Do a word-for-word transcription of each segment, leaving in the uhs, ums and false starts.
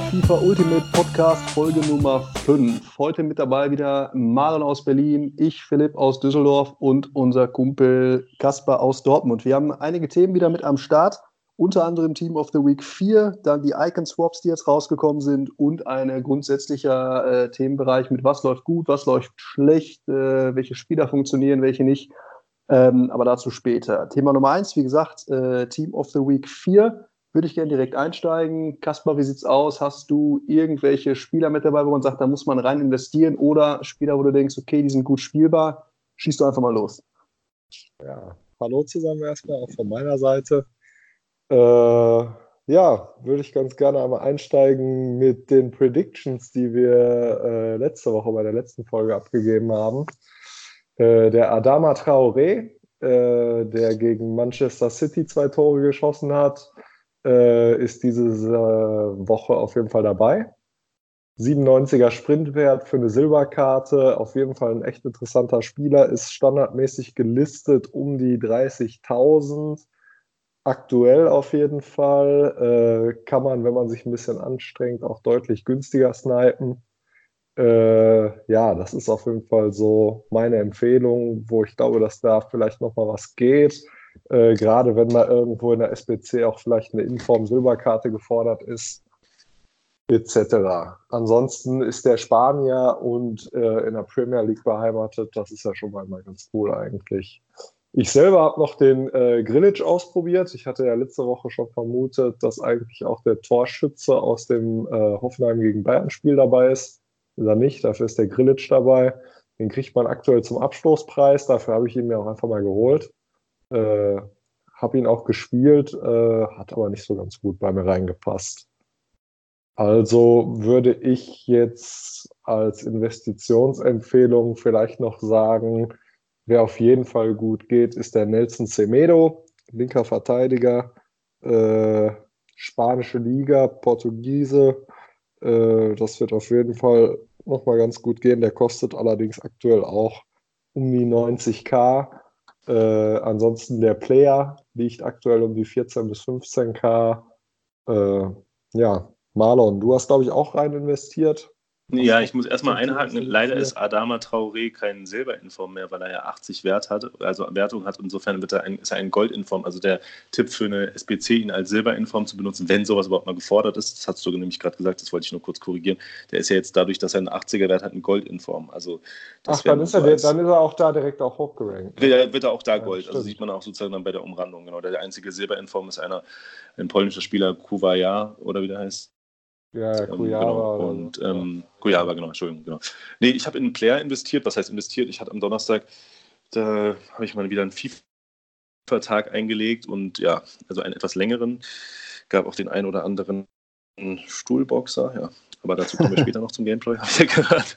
FIFA Ultimate Podcast Folge Nummer fünf. Heute mit dabei wieder Marlon aus Berlin, ich Philipp aus Düsseldorf und unser Kumpel Kasper aus Dortmund. Wir haben einige Themen wieder mit am Start, unter anderem Team of the Week vier, dann die Icon Swaps, die jetzt rausgekommen sind und ein grundsätzlicher äh, Themenbereich mit was läuft gut, was läuft schlecht, äh, welche Spieler funktionieren, welche nicht. Ähm, aber dazu später. Thema Nummer eins, wie gesagt, äh, Team of the Week vier. Würde ich gerne direkt einsteigen. Kasper, wie sieht's aus? Hast du irgendwelche Spieler mit dabei, wo man sagt, da muss man rein investieren, oder Spieler, wo du denkst, okay, die sind gut spielbar? Schieß du einfach mal los. Ja, hallo zusammen erstmal, auch von meiner Seite. Äh, ja, würde ich ganz gerne einmal einsteigen mit den Predictions, die wir äh, letzte Woche bei der letzten Folge abgegeben haben. Äh, der Adama Traoré, äh, der gegen Manchester City zwei Tore geschossen hat, äh, ist diese äh, Woche auf jeden Fall dabei. siebenundneunziger Sprintwert für eine Silberkarte, auf jeden Fall ein echt interessanter Spieler, ist standardmäßig gelistet um die dreißigtausend. Aktuell auf jeden Fall. Äh, kann man, wenn man sich ein bisschen anstrengt, auch deutlich günstiger snipen. Äh, ja, das ist auf jeden Fall so meine Empfehlung, wo ich glaube, dass da vielleicht nochmal was geht. Äh, gerade wenn mal irgendwo in der S B C auch vielleicht eine Inform-Silberkarte gefordert ist, et cetera. Ansonsten ist der Spanier und äh, in der Premier League beheimatet. Das ist ja schon mal, mal ganz cool eigentlich. Ich selber habe noch den äh, Grilic ausprobiert. Ich hatte ja letzte Woche schon vermutet, dass eigentlich auch der Torschütze aus dem äh, Hoffenheim gegen Bayern-Spiel dabei ist. Ist er nicht, dafür ist der Grilic dabei. Den kriegt man aktuell zum Abstoßpreis. Dafür habe ich ihn mir auch einfach mal geholt. Äh, habe ihn auch gespielt, äh, hat aber nicht so ganz gut bei mir reingepasst. Also würde ich jetzt als Investitionsempfehlung vielleicht noch sagen, wer auf jeden Fall gut geht, ist der Nelson Semedo, linker Verteidiger, äh, spanische Liga, Portugiese. Äh, das wird auf jeden Fall nochmal ganz gut gehen. Der kostet allerdings aktuell auch um die neunzigtausend. Äh, ansonsten der Player liegt aktuell um die vierzehn bis fünfzehntausend. Äh, ja, Marlon, du hast, glaube ich, auch rein investiert. Ja, ich muss erstmal einhaken. Leider ist Adama Traoré kein Silberinform mehr, weil er ja achtzig Wert hat, also Wertung hat. Insofern wird er ein, ist er ein Goldinform. Also der Tipp für eine S B C, ihn als Silberinform zu benutzen, wenn sowas überhaupt mal gefordert ist, das hast du nämlich gerade gesagt, das wollte ich nur kurz korrigieren. Der ist ja jetzt dadurch, dass er einen achtziger Wert hat, ein Goldinform. Also das Ach, dann ist, er, so als, dann ist er auch da direkt auch hochgerankt. Wird, wird er auch da Gold. Ja, also sieht man auch sozusagen dann bei der Umrandung. Genau. Der einzige Silberinform ist einer, ein polnischer Spieler, Kuwaja, oder wie der heißt. Ja, Kujawa. Ähm, genau. Und ähm, Kujawa, genau, Entschuldigung, genau. Nee, ich habe in einen Player investiert. Was heißt investiert? Ich hatte am Donnerstag, da habe ich mal wieder einen FIFA-Tag eingelegt und ja, also einen etwas längeren. Gab auch den einen oder anderen Stuhlboxer, ja. Aber dazu kommen wir später noch zum Gameplay, habe ich ja gehört.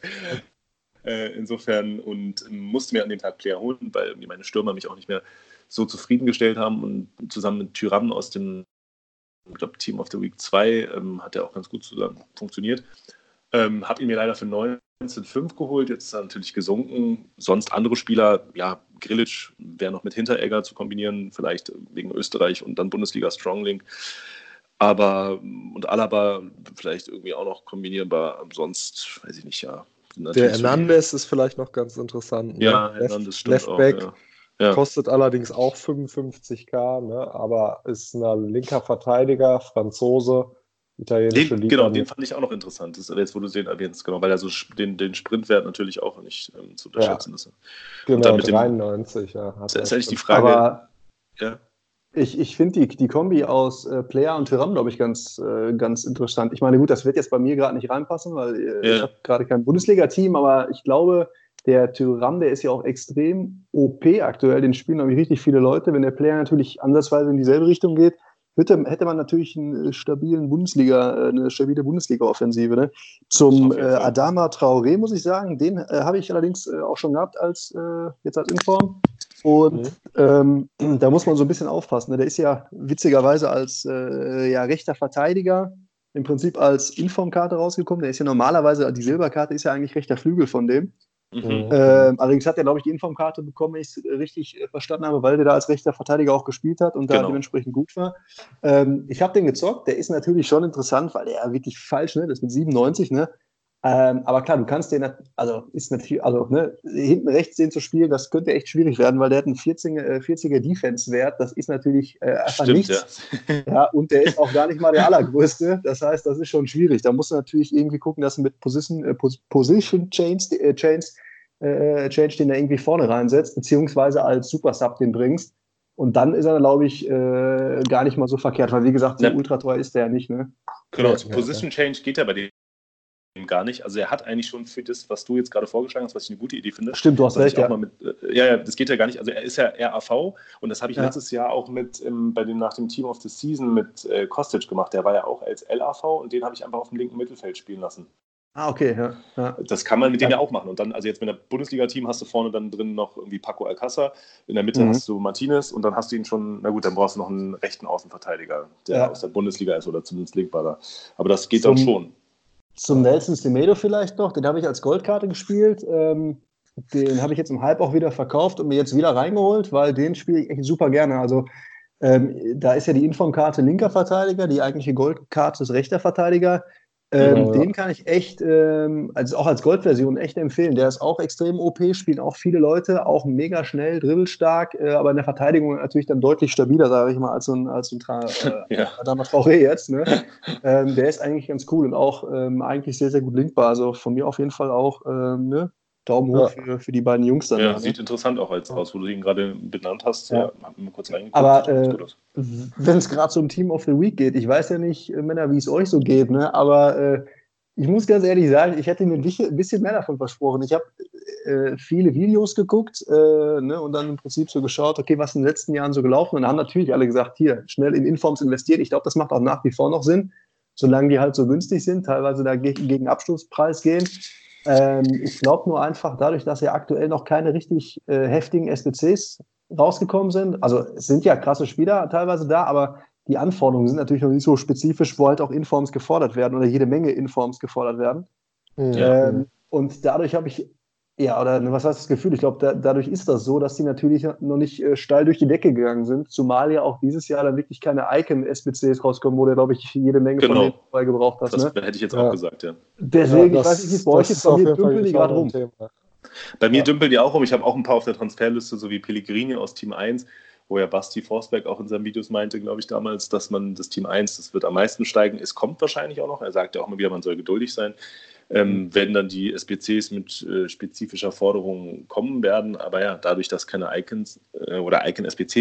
Äh, insofern und musste mir an dem Tag Player holen, weil meine Stürmer mich auch nicht mehr so zufriedengestellt haben, und zusammen mit Tyram aus dem, ich glaube, Team of the Week zwei ähm, hat er auch ganz gut zusammen funktioniert. Ähm, habe ihn mir leider für neunzehn Komma fünf geholt, jetzt ist er natürlich gesunken. Sonst andere Spieler, ja, Grilic wäre noch mit Hinteregger zu kombinieren, vielleicht wegen Österreich und dann Bundesliga Stronglink. Aber, und Alaba vielleicht irgendwie auch noch kombinierbar, sonst weiß ich nicht, ja. Der Hernandez ist vielleicht noch ganz interessant. Ne? Ja, Hernandez stimmt Leftback. auch, ja. Ja. Kostet allerdings auch fünfundfünfzigtausend, ne? Aber ist ein linker Verteidiger, Franzose, italienische den, Liga. Genau, den fand ich auch noch interessant, das ist jetzt, wo du den erwähnst, genau, weil er so den, den Sprintwert natürlich auch nicht ähm, zu unterschätzen ja. ist. Genau, und dann mit dreiundneunzig, dem, ja. Hat ist eigentlich die Frage. Aber ja. ich, ich finde die, die Kombi aus äh, Player und Tyram, glaube ich, ganz, äh, ganz interessant. Ich meine, gut, das wird jetzt bei mir gerade nicht reinpassen, weil äh, ja. ich habe gerade kein Bundesliga-Team, aber ich glaube, der Tyram, der ist ja auch extrem O P aktuell, den spielen nämlich richtig viele Leute. Wenn der Player natürlich ansatzweise in dieselbe Richtung geht, hätte, hätte man natürlich einen stabilen Bundesliga, eine stabile Bundesliga-Offensive. Ne? Zum äh, Adama Traoré muss ich sagen, den äh, habe ich allerdings äh, auch schon gehabt als äh, jetzt als Inform. Und mhm. ähm, da muss man so ein bisschen aufpassen. Ne? Der ist ja witzigerweise als äh, ja, rechter Verteidiger im Prinzip als Informkarte rausgekommen. Der ist ja normalerweise, die Silberkarte ist ja eigentlich rechter Flügel von dem. Mhm. Ähm, allerdings hat er, glaube ich, die Informkarte bekommen, wenn ich es richtig äh, verstanden habe, weil der da als rechter Verteidiger auch gespielt hat und da Genau. dementsprechend gut war. Ähm, ich habe den gezockt, der ist natürlich schon interessant, weil der wirklich falsch, ne? Das ist mit siebenundneunzig, ne? Ähm, aber klar, du kannst den, also ist natürlich, also ne, hinten rechts den zu spielen, das könnte echt schwierig werden, weil der hat einen vierziger, äh, vierziger Defense-Wert, das ist natürlich äh, einfach Stimmt, nichts. ja. Ja, und der ist auch gar nicht mal der allergrößte. Das heißt, das ist schon schwierig. Da musst du natürlich irgendwie gucken, dass du mit Position, äh, Position Chains, äh, Chains äh, Change den da irgendwie vorne reinsetzt, beziehungsweise als Super Sub den bringst. Und dann ist er, glaube ich, äh, gar nicht mal so verkehrt, weil wie gesagt, so Na, ultra teuer ist der ja nicht, ne? Genau, Ja, zu ja, Position Change geht ja bei dem gar nicht. Also er hat eigentlich schon für das, was du jetzt gerade vorgeschlagen hast, was ich eine gute Idee finde. Stimmt, du hast was recht, ich auch ja. mal mit, äh, ja, ja, das geht ja gar nicht. Also er ist ja R A V und das habe ich Ja. letztes Jahr auch mit ähm, bei dem nach dem Team of the Season mit äh, Kostic gemacht. Der war ja auch als L A V und den habe ich einfach auf dem linken Mittelfeld spielen lassen. Ah, okay, ja. ja. Das kann man mit dem Ja. ja auch machen. Und dann, also jetzt mit der Bundesliga-Team hast du vorne dann drin noch irgendwie Paco Alcázar, in der Mitte Mhm. hast du Martinez und dann hast du ihn schon, na gut, dann brauchst du noch einen rechten Außenverteidiger, der Ja. aus der Bundesliga ist oder zumindest Linkballer. Aber das geht Zum- dann schon. Zum Nelson Semedo vielleicht noch, den habe ich als Goldkarte gespielt. Ähm, den habe ich jetzt im Hype auch wieder verkauft und mir jetzt wieder reingeholt, weil den spiele ich echt super gerne. Also ähm, da ist ja die Informkarte linker Verteidiger, die eigentliche Goldkarte ist rechter Verteidiger. Ähm, Genau, ja. Den kann ich echt, ähm, also auch als Goldversion echt empfehlen. Der ist auch extrem O P, spielen auch viele Leute, auch mega schnell, dribbelstark, äh, aber in der Verteidigung natürlich dann deutlich stabiler, sage ich mal, als so ein, als so ein Tra äh, Ja. Adama Traoré jetzt. Ne? ähm, der ist eigentlich ganz cool und auch ähm, eigentlich sehr, sehr gut linkbar. Also von mir auf jeden Fall auch ähm, ne? Daumen hoch Ja. für, für die beiden Jungs dann. Ja, da, ne? sieht interessant auch als aus, wo du ihn gerade benannt hast. Ja. Ja, hab mir kurz reingeguckt. Aber sieht ganz äh, gut aus. wenn es gerade so um Team of the Week geht, ich weiß ja nicht, äh, Männer, wie es euch so geht, ne? aber äh, ich muss ganz ehrlich sagen, ich hätte mir ein bisschen ein bisschen mehr davon versprochen. Ich habe äh, viele Videos geguckt äh, ne? und dann im Prinzip so geschaut, okay, was in den letzten Jahren so gelaufen und dann haben natürlich alle gesagt, hier, schnell in Informs investieren. Ich glaube, das macht auch nach wie vor noch Sinn, solange die halt so günstig sind, teilweise da ge gegen Abschlusspreis gehen. Ähm, ich glaube nur einfach dadurch, dass ja aktuell noch keine richtig äh, heftigen S B Cs rausgekommen sind. Also es sind ja krasse Spieler teilweise da, aber die Anforderungen sind natürlich noch nicht so spezifisch, wo halt auch Informs gefordert werden oder jede Menge Informs gefordert werden. Ja. Ähm, und dadurch habe ich, ja, oder was heißt das Gefühl? Ich glaube, da, dadurch ist das so, dass die natürlich noch nicht äh, steil durch die Decke gegangen sind, zumal ja auch dieses Jahr dann wirklich keine Icon-S B Cs rauskommen, wo du, glaube ich, jede Menge Genau. von denen dabei gebraucht hast. Das Ne? hätte ich jetzt Ja. auch gesagt, ja. Deswegen, Ja, ich weiß nicht, wie es bei euch das ist, bei auf mir jeden Fall dümpeln die auch gerade noch ein rum. Thema. Bei mir Ja. dümpeln die auch rum. Ich habe auch ein paar auf der Transferliste, so wie Pellegrini aus Team eins, wo ja Basti Forsberg auch in seinen Videos meinte, glaube ich, damals, dass man das Team eins, das wird am meisten steigen. Es kommt wahrscheinlich auch noch. Er sagt ja auch immer wieder, man soll geduldig sein. Ähm, wenn dann die S B Cs mit äh, spezifischer Forderung kommen werden. Aber ja, dadurch, dass keine Icons äh, oder Icon-S B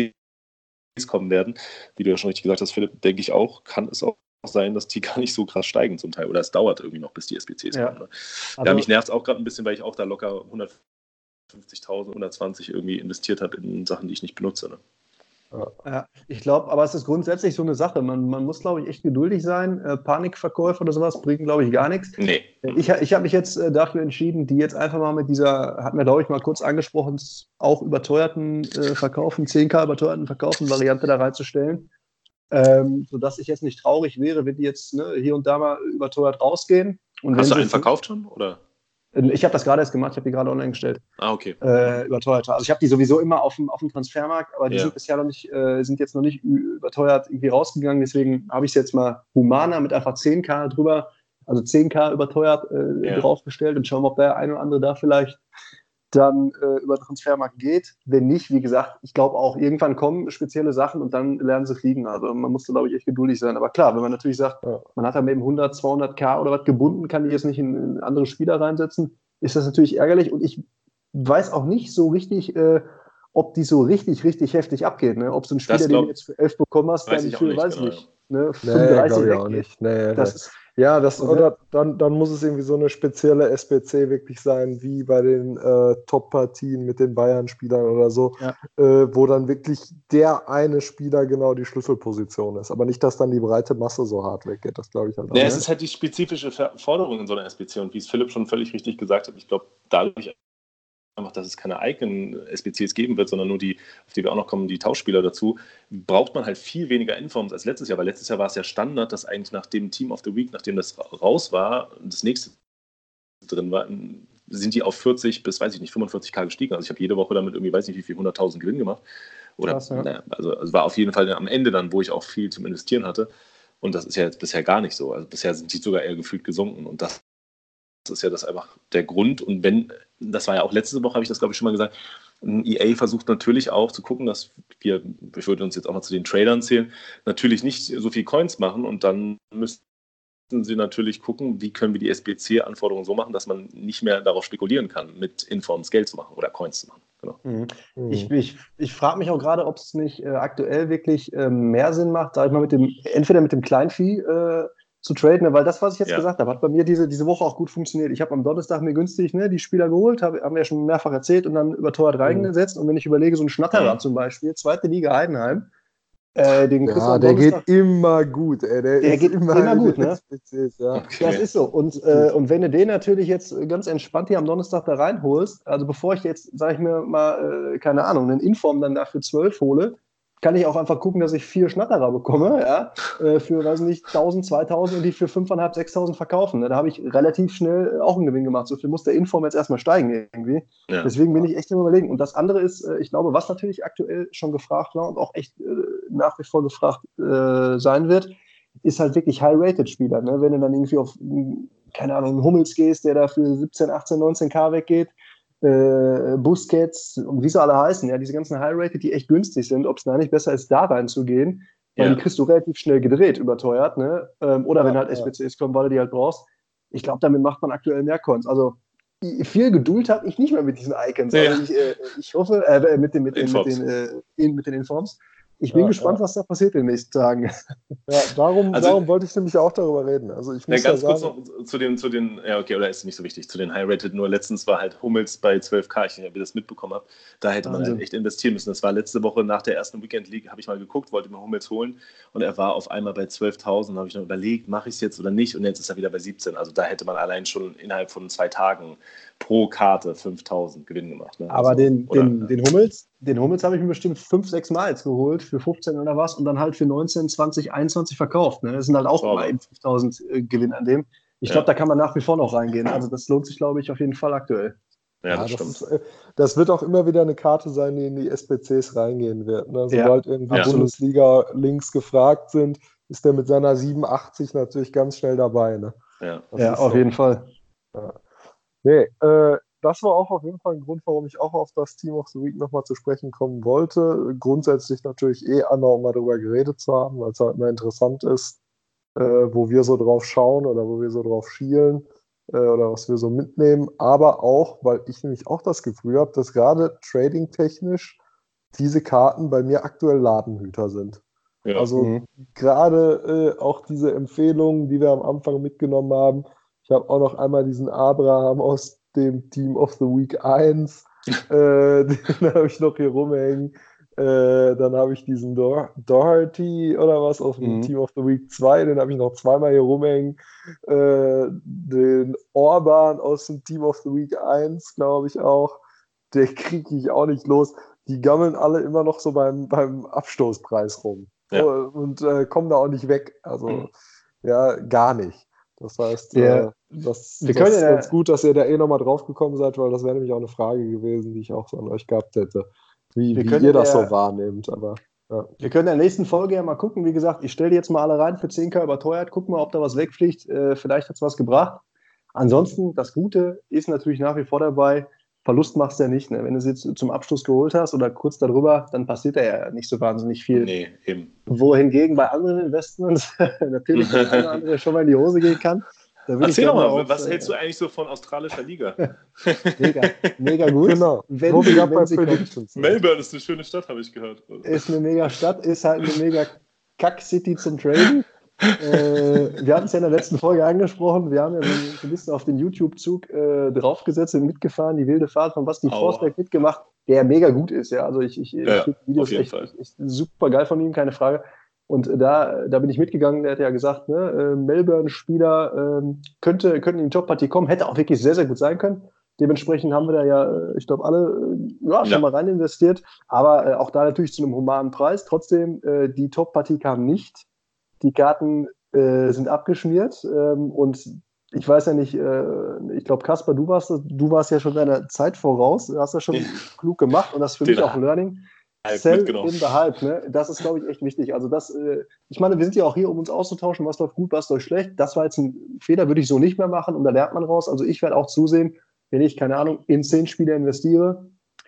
Cs kommen werden, wie du ja schon richtig gesagt hast, Philipp, denke ich auch, kann es auch sein, dass die gar nicht so krass steigen zum Teil. Oder es dauert irgendwie noch, bis die S B Cs Ja. kommen. Ne? Also, Ja, mich nervt es auch gerade ein bisschen, weil ich auch da locker hundertfünfzigtausend, hundertzwanzig irgendwie investiert habe in Sachen, die ich nicht benutze. Ne? Ja, ich glaube, aber es ist grundsätzlich so eine Sache. Man, man muss, glaube ich, echt geduldig sein. Äh, Panikverkäufe oder sowas bringen, glaube ich, gar nichts. Nee. Ich, ich habe mich jetzt äh, dafür entschieden, die jetzt einfach mal mit dieser, hatten wir, glaube ich, mal kurz angesprochen, auch überteuerten äh, Verkaufen, zehn K überteuerten Verkaufen-Variante da reinzustellen. Ähm, sodass ich jetzt nicht traurig wäre, wenn die jetzt ne, hier und da mal überteuert rausgehen. Und Hast wenn du einen sie- verkauft schon? Oder? Ich habe das gerade erst gemacht, ich habe die gerade online gestellt. Ah, okay. Äh, überteuert. Also ich habe die sowieso immer auf dem, auf dem Transfermarkt, aber die Ja. sind bisher noch nicht, äh, sind jetzt noch nicht ü- überteuert irgendwie rausgegangen. Deswegen habe ich es jetzt mal humaner mit einfach zehn K drüber, also zehn K überteuert äh, Ja. draufgestellt und schauen, ob der eine oder andere da vielleicht dann äh, über den Transfermarkt geht. Wenn nicht, wie gesagt, ich glaube auch, irgendwann kommen spezielle Sachen und dann lernen sie fliegen. Also man muss da, glaube ich, echt geduldig sein. Aber klar, wenn man natürlich sagt, Ja. man hat dann eben hundert, zweihundert K oder was gebunden, kann die jetzt nicht in, in andere Spieler reinsetzen, ist das natürlich ärgerlich. Und ich weiß auch nicht so richtig, äh, ob die so richtig, richtig heftig abgeht. Ne? Ob so ein Spieler, Das den glaub- du jetzt für elf bekommen hast, weiß dann ich auch für, nicht, weiß genau, nicht, ne, Nee, fünfunddreißig glaube ich auch weggeht. nicht. Nee, Das nee. ist, Ja, das, Und oder dann, dann muss es irgendwie so eine spezielle S B C wirklich sein, wie bei den äh, Top-Partien mit den Bayern-Spielern oder so, Ja. äh, wo dann wirklich der eine Spieler genau die Schlüsselposition ist. Aber nicht, dass dann die breite Masse so hart weggeht. Das glaube ich halt auch. Ja, Ne? es ist halt die spezifische Ver- Forderung in so einer S B C und wie es Philipp schon völlig richtig gesagt hat, ich glaube, dadurch einfach, dass es keine Icon-S B Cs geben wird, sondern nur die, auf die wir auch noch kommen, die Tauschspieler dazu, braucht man halt viel weniger Informs als letztes Jahr, weil letztes Jahr war es ja Standard, dass eigentlich nach dem Team of the Week, nachdem das raus war, das nächste drin war, sind die auf vierzig bis, weiß ich nicht, fünfundvierzig K gestiegen. Also ich habe jede Woche damit irgendwie, weiß nicht wie viel, hunderttausend Gewinn gemacht. Oder, Krass, ja. naja, also es war auf jeden Fall am Ende dann, wo ich auch viel zum Investieren hatte. Und das ist ja jetzt bisher gar nicht so. Also bisher sind die sogar eher gefühlt gesunken. Und das ist ja das einfach der Grund. Und wenn, das war ja auch letzte Woche, habe ich das glaube ich schon mal gesagt, E A versucht natürlich auch zu gucken, dass wir, ich würde uns jetzt auch mal zu den Tradern zählen, natürlich nicht so viel Coins machen und dann müssen sie natürlich gucken, wie können wir die S B C-Anforderungen so machen, dass man nicht mehr darauf spekulieren kann, mit Informs Geld zu machen oder Coins zu machen. Genau. Mhm. Ich, ich, ich frage mich auch gerade, ob es nicht äh, aktuell wirklich äh, mehr Sinn macht, sag ich mal, mit dem, entweder mit dem Kleinvieh äh, zu traden, weil das, was ich jetzt ja. gesagt habe, hat bei mir diese, diese Woche auch gut funktioniert. Ich habe am Donnerstag mir günstig ne, die Spieler geholt, hab, haben wir ja schon mehrfach erzählt und dann überteuert reingesetzt. Mhm. Und wenn ich überlege, so ein Schnatterer mhm. zum Beispiel, zweite Liga Heidenheim, äh, den ja, der geht immer gut. Ey. Der, der geht immer, immer gut, ne? Spezies, ja. Okay. Das ist so. Und, äh, und wenn du den natürlich jetzt ganz entspannt hier am Donnerstag da reinholst, also bevor ich jetzt, sag ich mir mal, äh, keine Ahnung, einen Inform dann dafür zwölf hole, kann ich auch einfach gucken, dass ich vier Schnatterer bekomme, ja, äh, für, weiß nicht, tausend, zweitausend und die für fünftausendfünfhundert, sechstausend verkaufen. Ne? Da habe ich relativ schnell auch einen Gewinn gemacht. So viel muss der Inform jetzt erstmal steigen irgendwie. Ja. Deswegen bin ich echt im Überlegen. Und das andere ist, äh, ich glaube, was natürlich aktuell schon gefragt war und auch echt äh, nach wie vor gefragt äh, sein wird, ist halt wirklich High-Rated-Spieler. Ne? Wenn du dann irgendwie auf, keine Ahnung, einen Hummels gehst, der da für siebzehn, achtzehn, neunzehn K weggeht, Äh, Busquets und wie sie alle heißen, ja, diese ganzen High-Rated, die echt günstig sind, ob es da nicht besser ist, da reinzugehen, weil ja. die kriegst du relativ schnell gedreht, überteuert, ne? Ähm, oder ja, wenn halt S B Cs ja. kommen, weil du die halt brauchst. Ich glaube, damit macht man aktuell mehr Coins. Also viel Geduld habe ich nicht mehr mit diesen Icons. Ja. Also ich, äh, ich hoffe, äh, mit den, mit den, mit den, äh, in, mit den Informs. Ich bin ja, gespannt, ja. was da passiert in den nächsten Tagen. Ja, darum, also, darum wollte ich nämlich auch darüber reden. Also ich muss ja, ganz ja kurz sagen, noch zu den, zu den, ja okay, oder ist nicht so wichtig, zu den High-Rated, nur letztens war halt Hummels bei zwölf K, ich weiß nicht, ob ihr das mitbekommen habt, da hätte man halt echt investieren müssen. Das war letzte Woche nach der ersten Weekend League, habe ich mal geguckt, wollte mir Hummels holen und er war auf einmal bei zwölftausend, habe ich dann überlegt, mache ich es jetzt oder nicht und jetzt ist er wieder bei siebzehn. Also da hätte man allein schon innerhalb von zwei Tagen pro Karte fünftausend Gewinn gemacht. Ne? Aber also, den, oder, den, ja. den Hummels, den Hummels habe ich mir bestimmt fünf, sechs Mal jetzt geholt für fünfzehn oder was und dann halt für neunzehn, zwanzig, einundzwanzig verkauft. Ne? Das sind halt auch Sauber. immer eben fünftausend äh, Gewinn an dem. Ich Ja. glaube, da kann man nach wie vor noch reingehen. Also das lohnt sich, glaube ich, auf jeden Fall aktuell. Ja, ja, das, das, stimmt. ist, äh, das wird auch immer wieder eine Karte sein, die in die S B Cs reingehen wird. Ne? Sobald Ja, irgendwie absolut. Bundesliga-Links gefragt sind, ist der mit seiner siebenundachtzig natürlich ganz schnell dabei. Ne? Ja, ja auf so. jeden Fall. Ja. Nee, äh, das war auch auf jeden Fall ein Grund, warum ich auch auf das Team of the Week nochmal zu sprechen kommen wollte. Grundsätzlich natürlich eh Anna, um mal darüber geredet zu haben, weil es halt immer interessant ist, äh, wo wir so drauf schauen oder wo wir so drauf schielen äh, oder was wir so mitnehmen. Aber auch, weil ich nämlich auch das Gefühl habe, dass gerade trading-technisch diese Karten bei mir aktuell Ladenhüter sind. Ja. Also mhm. gerade äh, auch diese Empfehlungen, die wir am Anfang mitgenommen haben. Ich habe auch noch einmal diesen Abraham aus dem Team of the Week eins, äh, den habe ich noch hier rumhängen. Äh, dann habe ich diesen Dor- Doherty oder was aus dem mhm. Team of the Week zwei, den habe ich noch zweimal hier rumhängen. Äh, den Orban aus dem Team of the Week eins, glaube ich auch. Der kriege ich auch nicht los. Die gammeln alle immer noch so beim, beim Abstoßpreis rum. Ja. Und äh, kommen da auch nicht weg. Also, mhm. ja, gar nicht. Das heißt, yeah. äh, das, wir das können ist ja ganz gut, dass ihr da eh nochmal drauf gekommen seid, weil das wäre nämlich auch eine Frage gewesen, die ich auch so an euch gehabt hätte, wie, wie ihr das der, so wahrnehmt. Aber, ja. Wir können in der nächsten Folge ja mal gucken. Wie gesagt, ich stelle die jetzt mal alle rein für zehn K überteuert. Gucken mal, ob da was wegfliegt. Äh, vielleicht hat es was gebracht. Ansonsten, das Gute ist natürlich nach wie vor dabei, Verlust machst du ja nicht. Ne? Wenn du es jetzt zum Abschluss geholt hast oder kurz darüber, dann passiert da ja nicht so wahnsinnig viel. Nee, eben. Wohingegen bei anderen Investments natürlich das eine oder andere schon mal in die Hose gehen kann. Da Erzähl doch mal, auf, was äh, hältst du eigentlich so von australischer Liga? mega, mega gut. Genau. Wenn, Wo wir wenn bei sie kommt. Melbourne ist eine schöne Stadt, habe ich gehört. Ist eine mega Stadt, ist halt eine mega Kack-City zum Traden. äh, wir hatten es ja in der letzten Folge angesprochen, wir haben ja so ein bisschen auf den YouTube-Zug äh, draufgesetzt und mitgefahren, die wilde Fahrt von Basti Forsberg mitgemacht, der mega gut ist, ja, also ich, ich, ja, ich finde die Videos echt, echt super geil von ihm, keine Frage, und da, da bin ich mitgegangen, der hat ja gesagt, ne, äh, Melbourne-Spieler äh, könnte, könnten in die Top-Partie kommen, hätte auch wirklich sehr, sehr gut sein können. Dementsprechend haben wir da ja, ich glaube, alle äh, ja, schon ja. mal rein investiert, aber äh, auch da natürlich zu einem humanen Preis. Trotzdem, äh, die Top-Partie kam nicht. Die Karten äh, sind abgeschmiert ähm, und ich weiß ja nicht, äh, ich glaube, Kasper, du warst, du warst ja schon deiner Zeit voraus, du hast das schon klug gemacht und das ist für Den mich auch ein Learning. Hype Sell mitgenommen. in the Hype, ne? Das ist, glaube ich, echt wichtig. Also das, äh, ich meine, wir sind ja auch hier, um uns auszutauschen, was läuft gut, was läuft schlecht. Das war jetzt ein Fehler, würde ich so nicht mehr machen und da lernt man raus. Also ich werde auch zusehen, wenn ich, keine Ahnung, in zehn Spiele investiere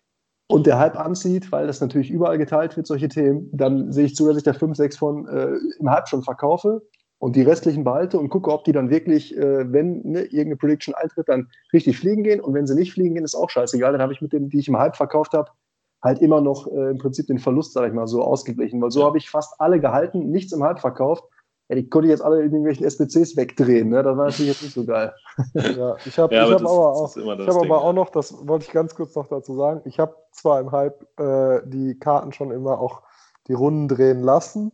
und der Hype anzieht, weil das natürlich überall geteilt wird, solche Themen, dann sehe ich zu, dass ich da fünf, sechs von äh, im Hype schon verkaufe und die restlichen behalte und gucke, ob die dann wirklich, äh, wenn ne, irgendeine Prediction eintritt, dann richtig fliegen gehen. Und wenn sie nicht fliegen gehen, ist auch scheißegal. Dann habe ich mit denen, die ich im Hype verkauft habe, halt immer noch äh, im Prinzip den Verlust, sage ich mal, so ausgeglichen. Weil so Ja. habe ich fast alle gehalten, nichts im Hype verkauft. Ja, die konnte ich jetzt alle in irgendwelchen S B Cs wegdrehen. Ne? Das war natürlich jetzt nicht so geil. Ja, ich habe Ja, ich aber hab das- aber das auch, ist immer das ich hab Ding, aber ja. auch noch, das wollte ich ganz kurz noch dazu sagen, ich habe zwar im Hype äh, die Karten schon immer auch die Runden drehen lassen,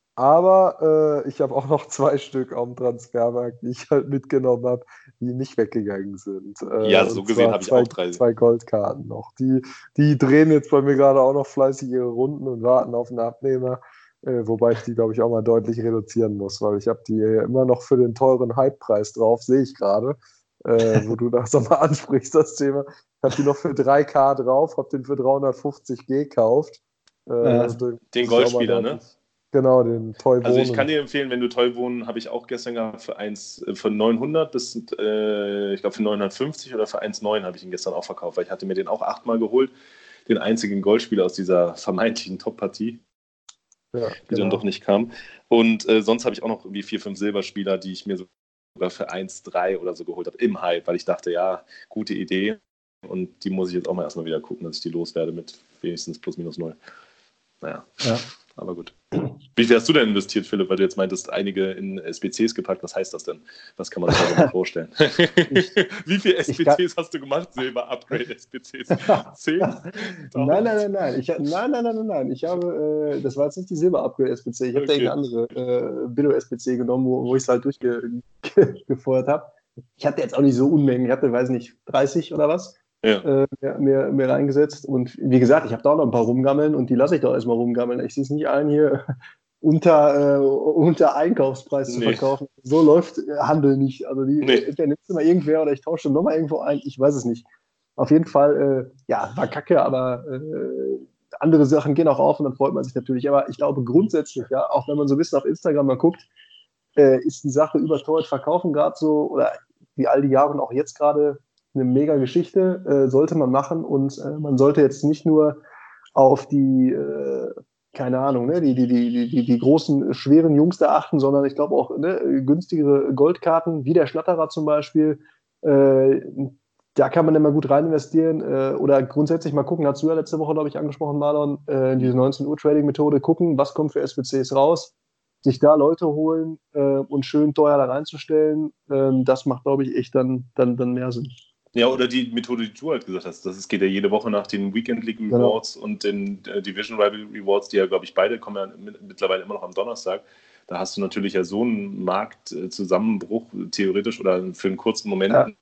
aber äh, ich habe auch noch zwei Stück am Transfermarkt, die ich halt mitgenommen habe, die nicht weggegangen sind. Äh, Ja, so und gesehen zwar habe ich zwei, auch drei. zwei Goldkarten noch. Die, die drehen jetzt bei mir gerade auch noch fleißig ihre Runden und warten auf einen Abnehmer. Äh, wobei ich die, glaube ich, auch mal deutlich reduzieren muss, weil ich habe die immer noch für den teuren Hype-Preis drauf, sehe ich gerade, äh, wo du das nochmal ansprichst, das Thema. Ich habe die noch für drei K drauf, habe den für dreihundertfünfzig gekauft. Äh, Ja. den Den muss ich auch mal Goldspieler, ne? deutlich- Genau, den Toy Also ich kann dir empfehlen, wenn du Tollwohnen, habe ich auch gestern gehabt, für eins, äh, von neunhundert bis, äh, ich glaube für neunhundertfünfzig oder für eins Komma neun habe ich ihn gestern auch verkauft, weil ich hatte mir den auch achtmal geholt, den einzigen Goldspieler aus dieser vermeintlichen Top-Partie, ja, die genau. dann doch nicht kam. Und äh, sonst habe ich auch noch irgendwie vier, fünf Silberspieler, die ich mir sogar für eins Komma drei oder so geholt habe, im Hype, weil ich dachte, ja, gute Idee. Und die muss ich jetzt auch mal erstmal wieder gucken, dass ich die loswerde mit wenigstens plus minus null. Naja, Ja. aber gut. Wie viel hast du denn investiert, Philipp, weil du jetzt meintest, einige in S B Cs gepackt? Was heißt das denn? Was kann man sich darunter vorstellen? Ich- Wie viele S B ich kann- Cs hast du gemacht? Silber-Upgrade-S B Cs? Zehn? Nein, nein, nein, nein. Ich, nein, nein, nein, nein, nein. Ich habe, äh, das war jetzt nicht die Silber-Upgrade-S B C. Ich habe Okay. da irgendeine andere äh, Billo-S B C genommen, wo, wo ich es halt durchgefeuert habe. Ich hatte jetzt auch nicht so Unmengen. Ich hatte, weiß nicht, dreißig oder was Ja. äh, mir, mir, mir reingesetzt. Und wie gesagt, ich habe da auch noch ein paar rumgammeln und die lasse ich doch erstmal rumgammeln. Ich sehe es nicht ein, hier unter, äh, unter Einkaufspreis zu Nee. verkaufen. So läuft äh, Handel nicht. Also die, Nee. entweder nimmst du mal irgendwer oder ich tausche nochmal irgendwo ein. Ich weiß es nicht. Auf jeden Fall, äh, ja, war kacke, aber äh, andere Sachen gehen auch auf und dann freut man sich natürlich. Aber ich glaube grundsätzlich, ja, auch wenn man so ein bisschen auf Instagram mal guckt, äh, ist die Sache überteuert verkaufen gerade so, oder wie all die Jahre und auch jetzt gerade eine mega Geschichte, äh, sollte man machen und äh, man sollte jetzt nicht nur auf die, äh, keine Ahnung, ne, die, die, die, die, die großen, schweren Jungs da achten, sondern ich glaube auch ne, günstigere Goldkarten, wie der Schnatterer zum Beispiel, äh, da kann man immer gut rein investieren äh, oder grundsätzlich mal gucken, hast du ja letzte Woche, glaube ich, angesprochen, Marlon, äh, diese neunzehn Uhr Trading-Methode, gucken, was kommt für S B Cs raus, sich da Leute holen äh, und schön teuer da reinzustellen, ähm, das macht, glaube ich, echt dann, dann, dann mehr Sinn. Ja, oder die Methode, die du halt gesagt hast, das ist, geht ja jede Woche nach den Weekend League Rewards genau. und den äh, Division Rival Rewards, die ja, glaube ich, beide kommen ja mit, mittlerweile immer noch am Donnerstag. Da hast du natürlich ja so einen Marktzusammenbruch, theoretisch oder für einen kurzen Moment. Ja.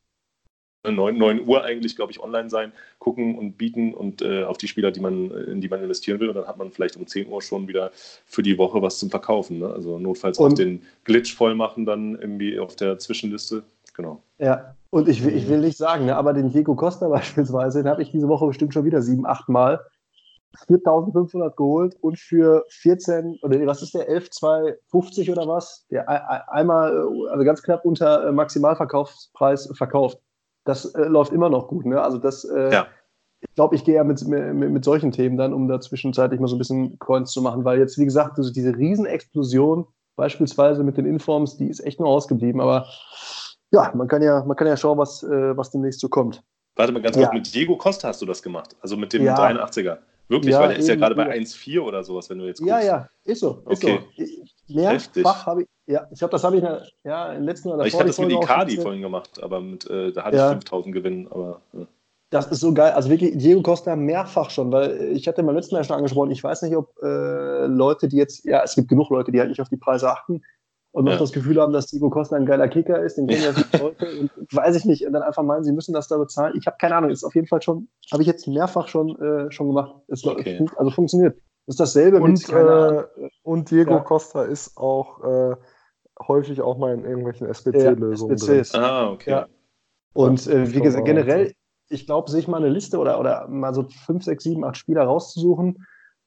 neun Uhr eigentlich, glaube ich, online sein, gucken und bieten und äh, auf die Spieler, die man, in die man investieren will. Und dann hat man vielleicht um zehn Uhr schon wieder für die Woche was zum Verkaufen. Ne? Also notfalls und auch den Glitch voll machen dann irgendwie auf der Zwischenliste. Genau. Ja, und ich will, ich will nicht sagen, ne, aber den Diego Costa beispielsweise, den habe ich diese Woche bestimmt schon wieder sieben, acht Mal viertausendfünfhundert geholt und für vierzehn, oder was ist der, elf Komma zweihundertfünfzig oder was? Der einmal, also ganz knapp unter Maximalverkaufspreis verkauft. Das äh, läuft immer noch gut, ne? Also das, äh, ja. ich glaube, ich gehe ja mit, mit, mit solchen Themen dann, um da zwischenzeitlich mal so ein bisschen Coins zu machen, weil jetzt, wie gesagt, also diese Riesenexplosion, beispielsweise mit den Informs, die ist echt nur ausgeblieben, aber ja, man kann ja, man kann ja schauen, was, äh, was demnächst so kommt. Warte mal ganz kurz, ja. mit Diego Costa hast du das gemacht, also mit dem ja. dreiundachtziger. Wirklich, ja, weil der ist eben, ja gerade bei eben. eins Komma vier oder sowas, wenn du jetzt guckst. Ja, ja, ist so. Ist okay. so. Mehrfach habe ich, ja, ich glaube, das habe ich in der, ja, im letzten oder Ich hatte das mit Icardi vorhin gemacht, aber mit, äh, da hatte ja. ich fünftausend Gewinn, aber... Ja. Das ist so geil. Also wirklich, Diego Costa mehrfach schon, weil ich hatte beim letzten Mal schon angesprochen, ich weiß nicht, ob äh, Leute, die jetzt, ja, es gibt genug Leute, die halt nicht auf die Preise achten und noch ja. das Gefühl haben, dass Diego Costa ein geiler Kicker ist, den kennen ja viele Leute und weiß ich nicht, und dann einfach meinen, sie müssen das da bezahlen. Ich habe keine Ahnung, ist auf jeden Fall schon, habe ich jetzt mehrfach schon, äh, schon gemacht. Es okay. also funktioniert. Das ist dasselbe und, mit, keine äh, und Diego ja. Costa ist auch äh, häufig auch mal in irgendwelchen S B Ja, C-Lösungen S B Cs. drin. Ah, okay. Ja. Und Ja, äh, wie schon gesagt, mal generell, Wahnsinn. ich glaube, sich mal eine Liste oder, oder mal so fünf, sechs, sieben, acht Spieler rauszusuchen,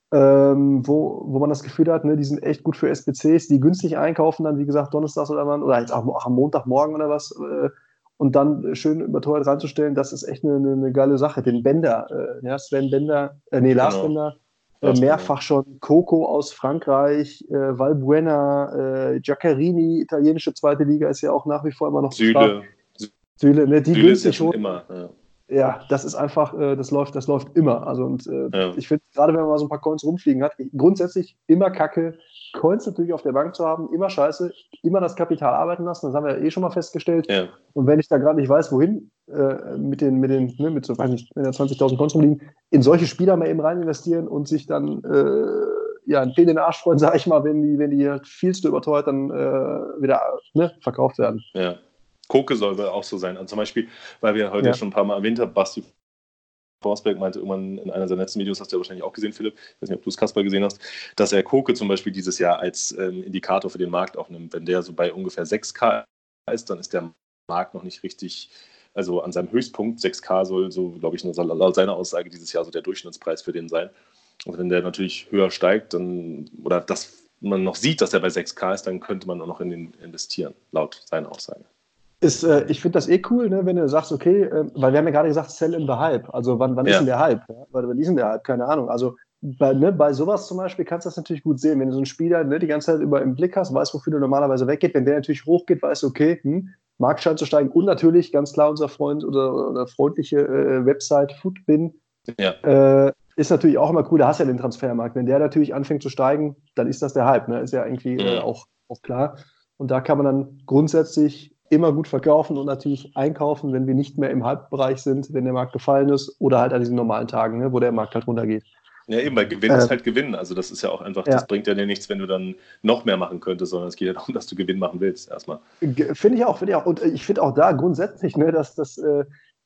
ähm, wo, wo man das Gefühl hat, ne, die sind echt gut für S B Cs, die günstig einkaufen, dann wie gesagt Donnerstags oder wann, oder jetzt auch, auch am Montagmorgen oder was, äh, und dann schön überteuert reinzustellen, das ist echt eine, eine, eine geile Sache. Den Bender, äh, ja, Sven Bender, äh, nee, Lars Genau. Bender, äh, Lars Bender. mehrfach schon, Coco aus Frankreich, äh, Valbuena, äh, Giaccherini, italienische zweite Liga, ist ja auch nach wie vor immer noch stark. Süle. Süle, ne, die Süle ist ja günstig schon holen. immer. Ja. Ja, das ist einfach, äh, das läuft, das läuft immer. Also und äh, Ja. ich finde, gerade wenn man mal so ein paar Coins rumfliegen hat, grundsätzlich immer Kacke, Coins natürlich auf der Bank zu haben, immer scheiße, immer das Kapital arbeiten lassen, das haben wir ja eh schon mal festgestellt. Ja. Und wenn ich da gerade nicht weiß, wohin, äh, mit den, mit den, ne, mit so, weiß nicht, wenn da zwanzigtausend Coins rumliegen, in solche Spieler mal eben rein investieren und sich dann äh, ja, einen Fehl in den Arsch freuen, sage ich mal, wenn die, wenn die halt viel zu überteuert dann äh, wieder ne, verkauft werden. Ja. Koke soll wohl auch so sein. Also zum Beispiel, weil wir heute Ja. schon ein paar Mal erwähnt haben, Basti Forsberg meinte irgendwann in einer seiner letzten Videos, hast du ja wahrscheinlich auch gesehen, Philipp, ich weiß nicht, ob du es, Kasper, gesehen hast, dass er Koke zum Beispiel dieses Jahr als ähm, Indikator für den Markt aufnimmt. Wenn der so bei ungefähr sechs K ist, dann ist der Markt noch nicht richtig, also an seinem Höchstpunkt. sechs K soll so, glaube ich, laut seiner Aussage dieses Jahr so der Durchschnittspreis für den sein. Und wenn der natürlich höher steigt, dann, oder dass man noch sieht, dass er bei sechs K ist, dann könnte man auch noch in den investieren, laut seiner Aussage. Ist, äh, ich finde das eh cool, ne, wenn du sagst, okay, äh, weil wir haben ja gerade gesagt, sell in the hype. Also wann, wann Ja. ist denn der Hype? Ja? Wann, wann ist denn der Hype? Keine Ahnung. Also bei, ne, bei sowas zum Beispiel kannst du das natürlich gut sehen. Wenn du so einen Spieler ne, die ganze Zeit über im Blick hast, weißt, wofür du normalerweise weggeht, wenn der natürlich hochgeht, weißt du, okay, hm, Markt scheint zu steigen. Und natürlich, ganz klar, unser Freund oder, oder freundliche äh, Website Footbin Ja. äh, ist natürlich auch immer cool. Da hast du ja den Transfermarkt. Wenn der natürlich anfängt zu steigen, dann ist das der Hype. Ne? Ist ja irgendwie äh, Mhm. auch, auch klar. Und da kann man dann grundsätzlich immer gut verkaufen und natürlich einkaufen, wenn wir nicht mehr im Hype-Bereich sind, wenn der Markt gefallen ist oder halt an diesen normalen Tagen, ne, wo der Markt halt runtergeht. Ja, eben, weil Gewinn Ähm, ist halt Gewinn. Also das ist ja auch einfach, ja. das bringt ja dir nichts, wenn du dann noch mehr machen könntest, sondern es geht ja darum, dass du Gewinn machen willst erstmal. Ge- Finde ich auch, finde ich auch. Und äh, ich finde auch da grundsätzlich, ne, dass das, äh,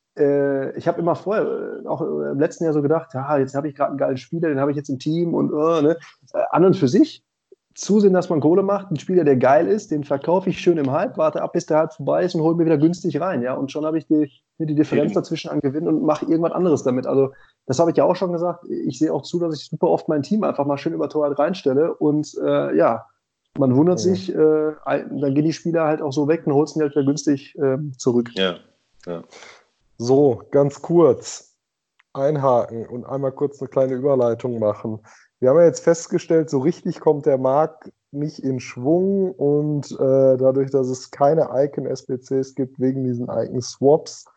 äh, ich habe immer vorher, äh, auch äh, im letzten Jahr so gedacht, ja, jetzt habe ich gerade einen geilen Spieler, den habe ich jetzt im Team und äh, ne, äh, an und für sich zusehen, dass man Kohle macht. Ein Spieler, der geil ist, den verkaufe ich schön im Hype, warte ab, bis der Hype vorbei ist und hole mir wieder günstig rein. Ja? Und schon habe ich die, die Differenz Eben. dazwischen an Gewinn und mache irgendwas anderes damit. Also das habe ich ja auch schon gesagt. Ich sehe auch zu, dass ich super oft mein Team einfach mal schön überteuert reinstelle und äh, ja, man wundert Ja. sich, äh, dann gehen die Spieler halt auch so weg und holst ihn halt wieder günstig äh, zurück. Ja, ja. So, ganz kurz einhaken und einmal kurz eine kleine Überleitung machen. Wir haben ja jetzt festgestellt, so richtig kommt der Markt nicht in Schwung und äh, dadurch, dass es keine Icon-S B Cs gibt, wegen diesen Icon-Swaps,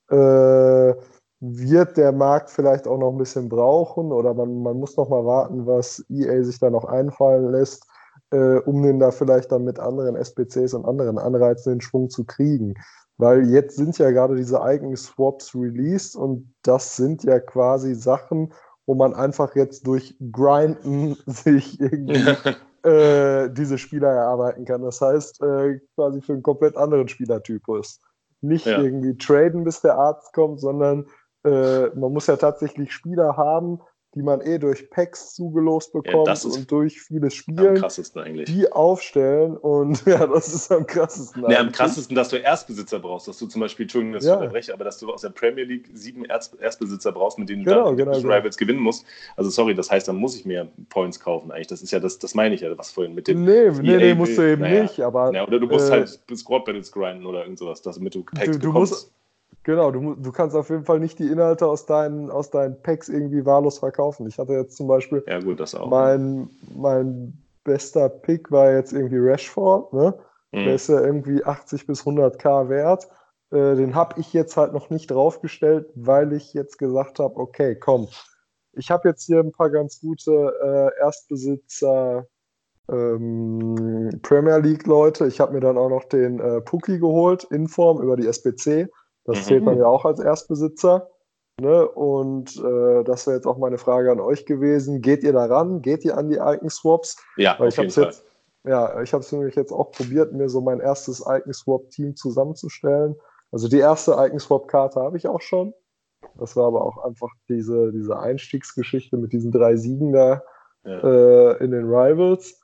äh, wird der Markt vielleicht auch noch ein bisschen brauchen oder man, man muss noch mal warten, was E A sich da noch einfallen lässt, äh, um den da vielleicht dann mit anderen S B Cs und anderen Anreizen in Schwung zu kriegen. Weil jetzt sind ja gerade diese eigenen Swaps released und das sind ja quasi Sachen, wo man einfach jetzt durch Grinden sich irgendwie äh, diese Spieler erarbeiten kann. Das heißt, äh, quasi für einen komplett anderen Spielertypus. Nicht Ja. irgendwie traden, bis der Arzt kommt, sondern äh, man muss ja tatsächlich Spieler haben, die man eh durch Packs zugelost bekommt das ist und durch vieles Am Spielen, krassesten eigentlich. die aufstellen und ja, das ist am krassesten. Nee, am eigentlich. krassesten, dass du Erstbesitzer brauchst, dass du zum Beispiel, Entschuldigung, dass Ja. ich unterbreche, aber dass du aus der Premier League sieben Erst Erstbesitzer brauchst, mit denen du Genau, dann genau, Division genau. Rivals gewinnen musst. Also sorry, das heißt, dann muss ich mehr Points kaufen eigentlich. Das ist ja das, das meine ich ja, was vorhin mit dem Nee, nee, E A nee, musst du will. eben Naja. nicht, aber Ja, oder du musst äh, halt Squad Battles grinden oder irgend sowas, damit du Packs du, du bekommst. musst, genau, du, mu- du kannst auf jeden Fall nicht die Inhalte aus deinen, aus deinen Packs irgendwie wahllos verkaufen. Ich hatte jetzt zum Beispiel, Ja gut, das auch. mein, mein bester Pick war jetzt irgendwie Rashford, ne? Mhm. Der ist ja irgendwie achtzig bis hundert K wert. Äh, den habe ich jetzt halt noch nicht draufgestellt, weil ich jetzt gesagt habe, okay, komm, ich habe jetzt hier ein paar ganz gute äh, Erstbesitzer ähm, Premier League Leute. Ich habe mir dann auch noch den äh, Pukki geholt, in Form über die S B C. Das Mhm. zählt dann ja auch als Erstbesitzer. Ne? Und äh, das wäre jetzt auch meine Frage an euch gewesen. Geht ihr daran? Geht ihr an die Icon-Swaps? Ja, Weil auf ich habe jeden es Fall. jetzt, ja, ich habe es nämlich jetzt auch probiert, mir so mein erstes Icon-Swap-Team zusammenzustellen. Also die erste Icon-Swap-Karte habe ich auch schon. Das war aber auch einfach diese, diese Einstiegsgeschichte mit diesen drei Siegen da Ja. äh, in den Rivals.